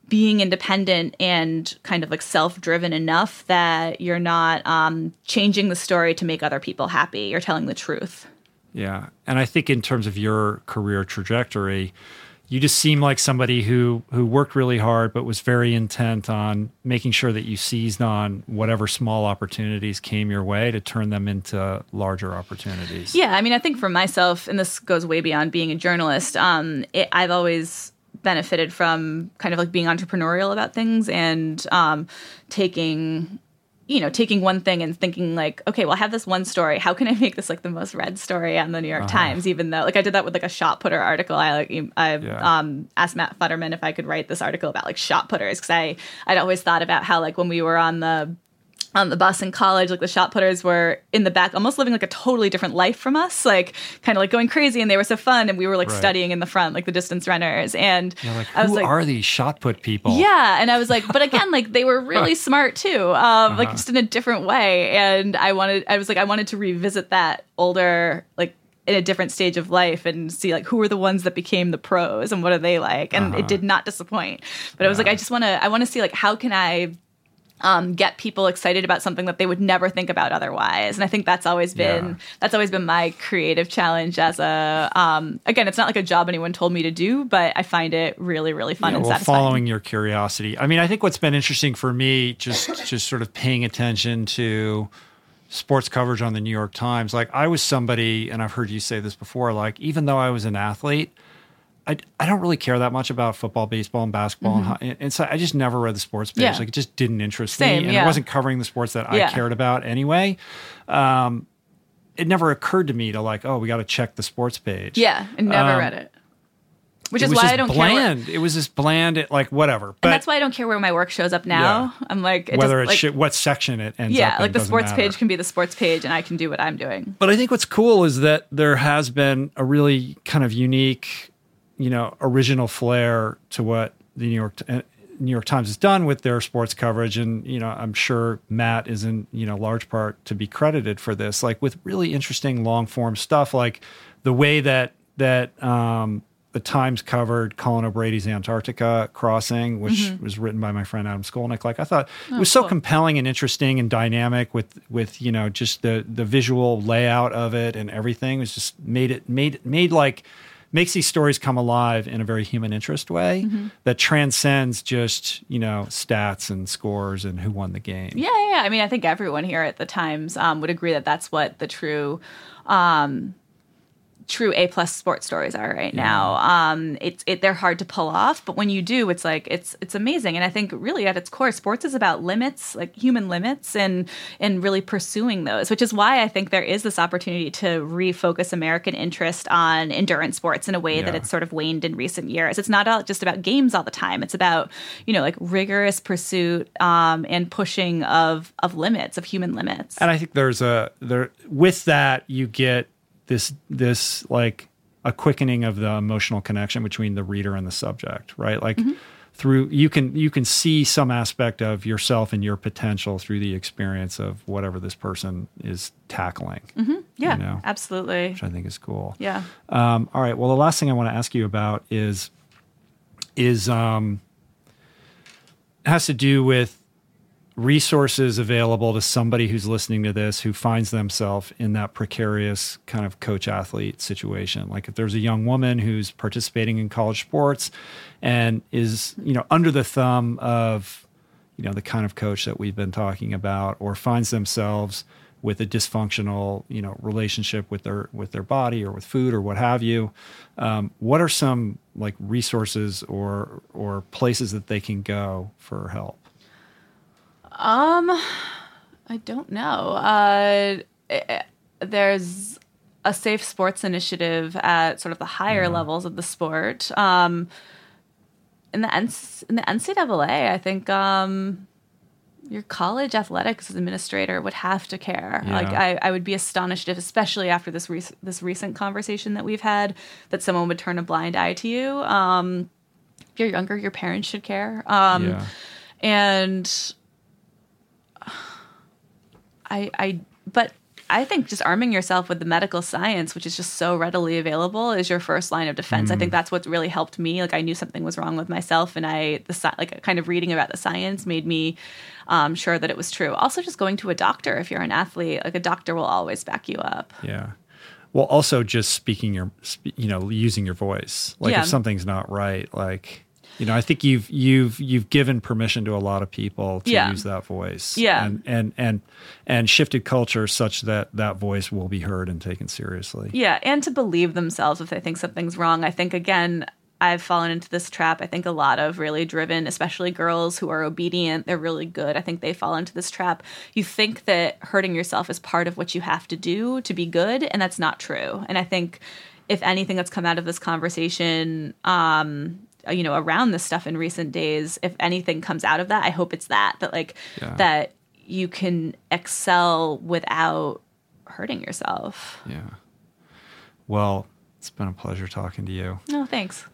being independent and kind of like self-driven enough that you're not changing the story to make other people happy. You're telling the truth. Yeah. And I think in terms of your career trajectory, you just seem like somebody who worked really hard, but was very intent on making sure that you seized on whatever small opportunities came your way to turn them into larger opportunities. Yeah. I mean, I think for myself, and this goes way beyond being a journalist, I've always benefited from kind of like being entrepreneurial about things and taking one thing and thinking like, okay, well, I have this one story. How can I make this like the most read story on the New York Times? Even though like I did that with like a shot putter article. I asked Matt Futterman if I could write this article about like shot putters because I'd always thought about how like when we were on the bus in college, like the shot putters were in the back, almost living like a totally different life from us, like kind of like going crazy, and they were so fun, and we were like studying in the front, like the distance runners. And like, who are these shot put people? Yeah, and I was like, but again, like they were really smart too, like just in a different way. And I wanted to revisit that older, like in a different stage of life and see like who were the ones that became the pros and what are they like. And it did not disappoint. But I was like, I want to see like how can I get people excited about something that they would never think about otherwise. And I think that's always been my creative challenge as a, again, it's not like a job anyone told me to do, but I find it really, really fun and satisfying. Following your curiosity. I mean, I think what's been interesting for me, just sort of paying attention to sports coverage on the New York Times. Like I was somebody, and I've heard you say this before, like even though I was an athlete, I don't really care that much about football, baseball, and basketball. And so I just never read the sports page. Yeah. Like it just didn't interest Same, me. And yeah. it wasn't covering the sports that I cared about anyway. It never occurred to me to like, oh, we got to check the sports page. Yeah, I never read it. Which is why I don't bland. care. It was just bland, like whatever. But and that's why I don't care where my work shows up now. Yeah. I'm like, what section it ends up in. Yeah, like the sports matter. page can be the sports page and I can do what I'm doing. But I think what's cool is that there has been a really kind of unique, original flair to what the New York Times has done with their sports coverage. And, I'm sure Matt is in, large part to be credited for this, like with really interesting long form stuff, like the way that the Times covered Colin O'Brady's Antarctica crossing, which was written by my friend Adam Skolnick. Like I thought it was so compelling and interesting and dynamic with just the visual layout of it and everything. It was just makes these stories come alive in a very human interest way that transcends just, stats and scores and who won the game. Yeah. I mean, I think everyone here at the Times would agree that that's what the true A+ sports stories are right now. They're hard to pull off, but when you do, it's like it's amazing. And I think really at its core, sports is about limits, like human limits, and really pursuing those, which is why I think there is this opportunity to refocus American interest on endurance sports in a way that it's sort of waned in recent years. It's not just about games all the time. It's about like rigorous pursuit and pushing of limits, of human limits. And I think with that you get this like a quickening of the emotional connection between the reader and the subject, right? Like through you can see some aspect of yourself and your potential through the experience of whatever this person is tackling. Yeah, absolutely. Which I think is cool. Yeah. All right. Well, the last thing I want to ask you about is has to do with resources available to somebody who's listening to this who finds themselves in that precarious kind of coach-athlete situation. Like if there's a young woman who's participating in college sports and is, under the thumb of, the kind of coach that we've been talking about, or finds themselves with a dysfunctional, relationship with their body or with food or what have you, what are some like resources or places that they can go for help? I don't know. There's a safe sports initiative at sort of the higher levels of the sport. In the NCAA, I think your college athletics administrator would have to care. Yeah. Like I would be astonished if, especially after this recent conversation that we've had, that someone would turn a blind eye to you. If you're younger, your parents should care. And I think just arming yourself with the medical science, which is just so readily available, is your first line of defense. I think that's what really helped me. Like I knew something was wrong with myself, and kind of reading about the science made me sure that it was true. Also, just going to a doctor if you're an athlete, like a doctor will always back you up. Yeah. Well, also just using your voice. Like if something's not right, like, I think you've given permission to a lot of people to use that voice. Yeah. And shifted culture such that voice will be heard and taken seriously. Yeah. And to believe themselves if they think something's wrong. I think, again, I've fallen into this trap. I think a lot of really driven, especially girls who are obedient, they're really good. I think they fall into this trap. You think that hurting yourself is part of what you have to do to be good, and that's not true. And I think if anything that's come out of this conversation, around this stuff in recent days, if anything comes out of that, I hope it's that that you can excel without hurting yourself. Yeah. Well, it's been a pleasure talking to you. No, thanks.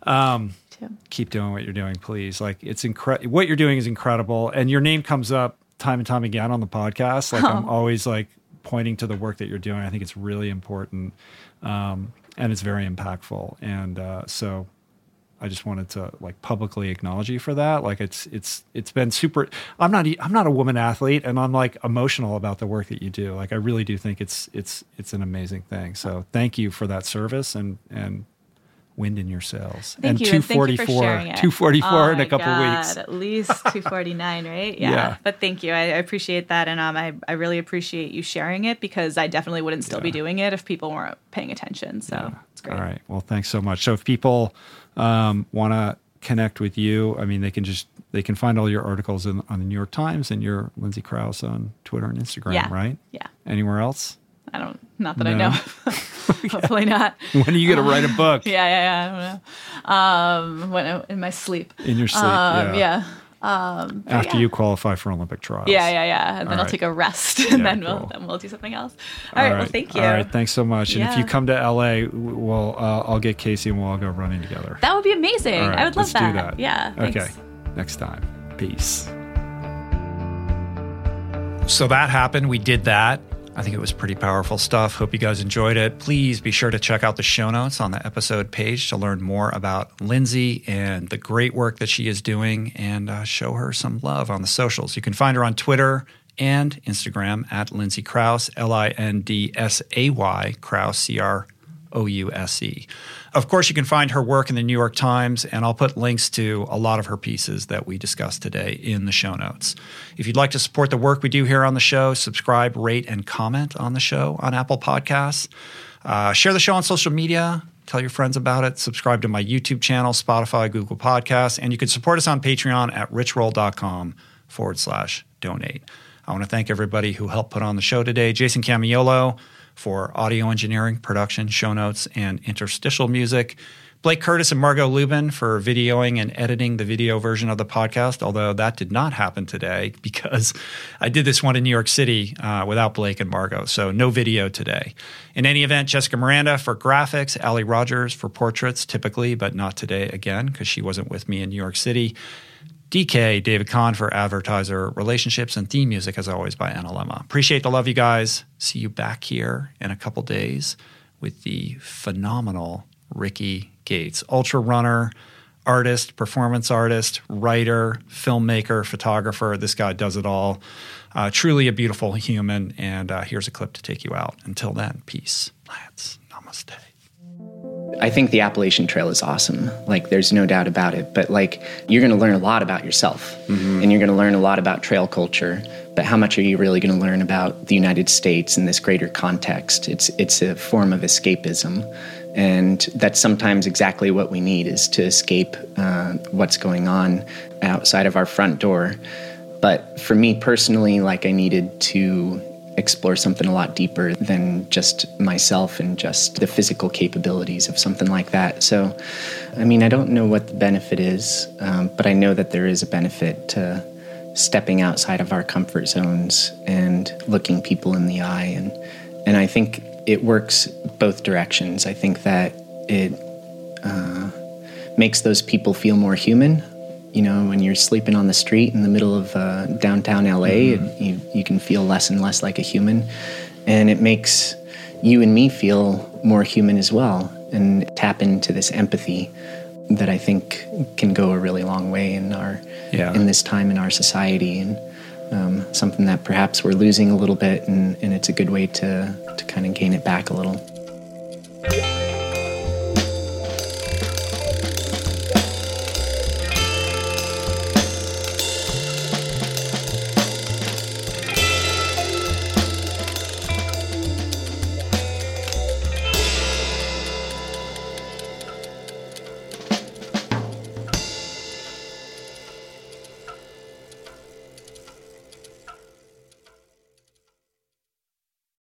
Keep doing what you're doing, please. Like it's what you're doing is incredible, and your name comes up time and time again on the podcast. Like I'm always like pointing to the work that you're doing. I think it's really important, and it's very impactful. And so I just wanted to like publicly acknowledge you for that. Like it's been super. I'm not a woman athlete, and I'm like emotional about the work that you do. Like I really do think it's an amazing thing. So thank you for that service and wind in your sails. Thank you. 244, thank you for sharing it. 244 in a couple weeks. At least 249, right? Yeah. But thank you. I appreciate that, and I really appreciate you sharing it because I definitely wouldn't still be doing it if people weren't paying attention. So it's great. All right. Well, thanks so much. So if people want to connect with you, I mean, they can find all your articles on the New York Times and your Lindsay Krause on Twitter and Instagram, right? Yeah. Anywhere else? Not that I know. Hopefully not. When are you going to write a book? I don't know. In my sleep. In your sleep, after you qualify for Olympic trials. Yeah. And then I'll take a rest, and then we'll do something else. All right. Well, thank you. All right. Thanks so much. And if you come to LA, I'll get Casey and we'll all go running together. That would be amazing. Right, I would love that. Let's do that. Yeah. Thanks. Okay. Next time. Peace. So that happened. We did that. I think it was pretty powerful stuff. Hope you guys enjoyed it. Please be sure to check out the show notes on the episode page to learn more about Lindsay and the great work that she is doing, and show her some love on the socials. You can find her on Twitter and Instagram at Lindsay Krause, LINDSAY, Krause, CROUSE. Of course, you can find her work in the New York Times, and I'll put links to a lot of her pieces that we discussed today in the show notes. If you'd like to support the work we do here on the show, subscribe, rate, and comment on the show on Apple Podcasts. Share the show on social media. Tell your friends about it. Subscribe to my YouTube channel, Spotify, Google Podcasts, and you can support us on Patreon at richroll.com/donate. I want to thank everybody who helped put on the show today. Jason Camiolo for audio engineering, production, show notes, and interstitial music. Blake Curtis and Margot Lubin for videoing and editing the video version of the podcast, although that did not happen today because I did this one in New York City without Blake and Margot, so no video today. In any event, Jessica Miranda for graphics, Allie Rogers for portraits, typically, but not today again because she wasn't with me in New York City. DK, David Kahn for advertiser relationships, and theme music, as always, by NLMA. Appreciate the love, you guys. See you back here in a couple days with the phenomenal Ricky Gates, ultra runner, artist, performance artist, writer, filmmaker, photographer. This guy does it all. Truly a beautiful human, and here's a clip to take you out. Until then, peace, lads, namaste. I think the Appalachian Trail is awesome. Like, there's no doubt about it. But, like, you're going to learn a lot about yourself. Mm-hmm. And you're going to learn a lot about trail culture. But how much are you really going to learn about the United States in this greater context? It's a form of escapism. And that's sometimes exactly what we need, is to escape what's going on outside of our front door. But for me personally, like, I needed to explore something a lot deeper than just myself and just the physical capabilities of something like that. So, I mean, I don't know what the benefit is, but I know that there is a benefit to stepping outside of our comfort zones and looking people in the eye. And I think it works both directions. I think that it makes those people feel more human. You know, when you're sleeping on the street in the middle of downtown LA, you can feel less and less like a human. And it makes you and me feel more human as well, and tap into this empathy that I think can go a really long way in in this time in our society, and something that perhaps we're losing a little bit, and it's a good way to kind of gain it back a little.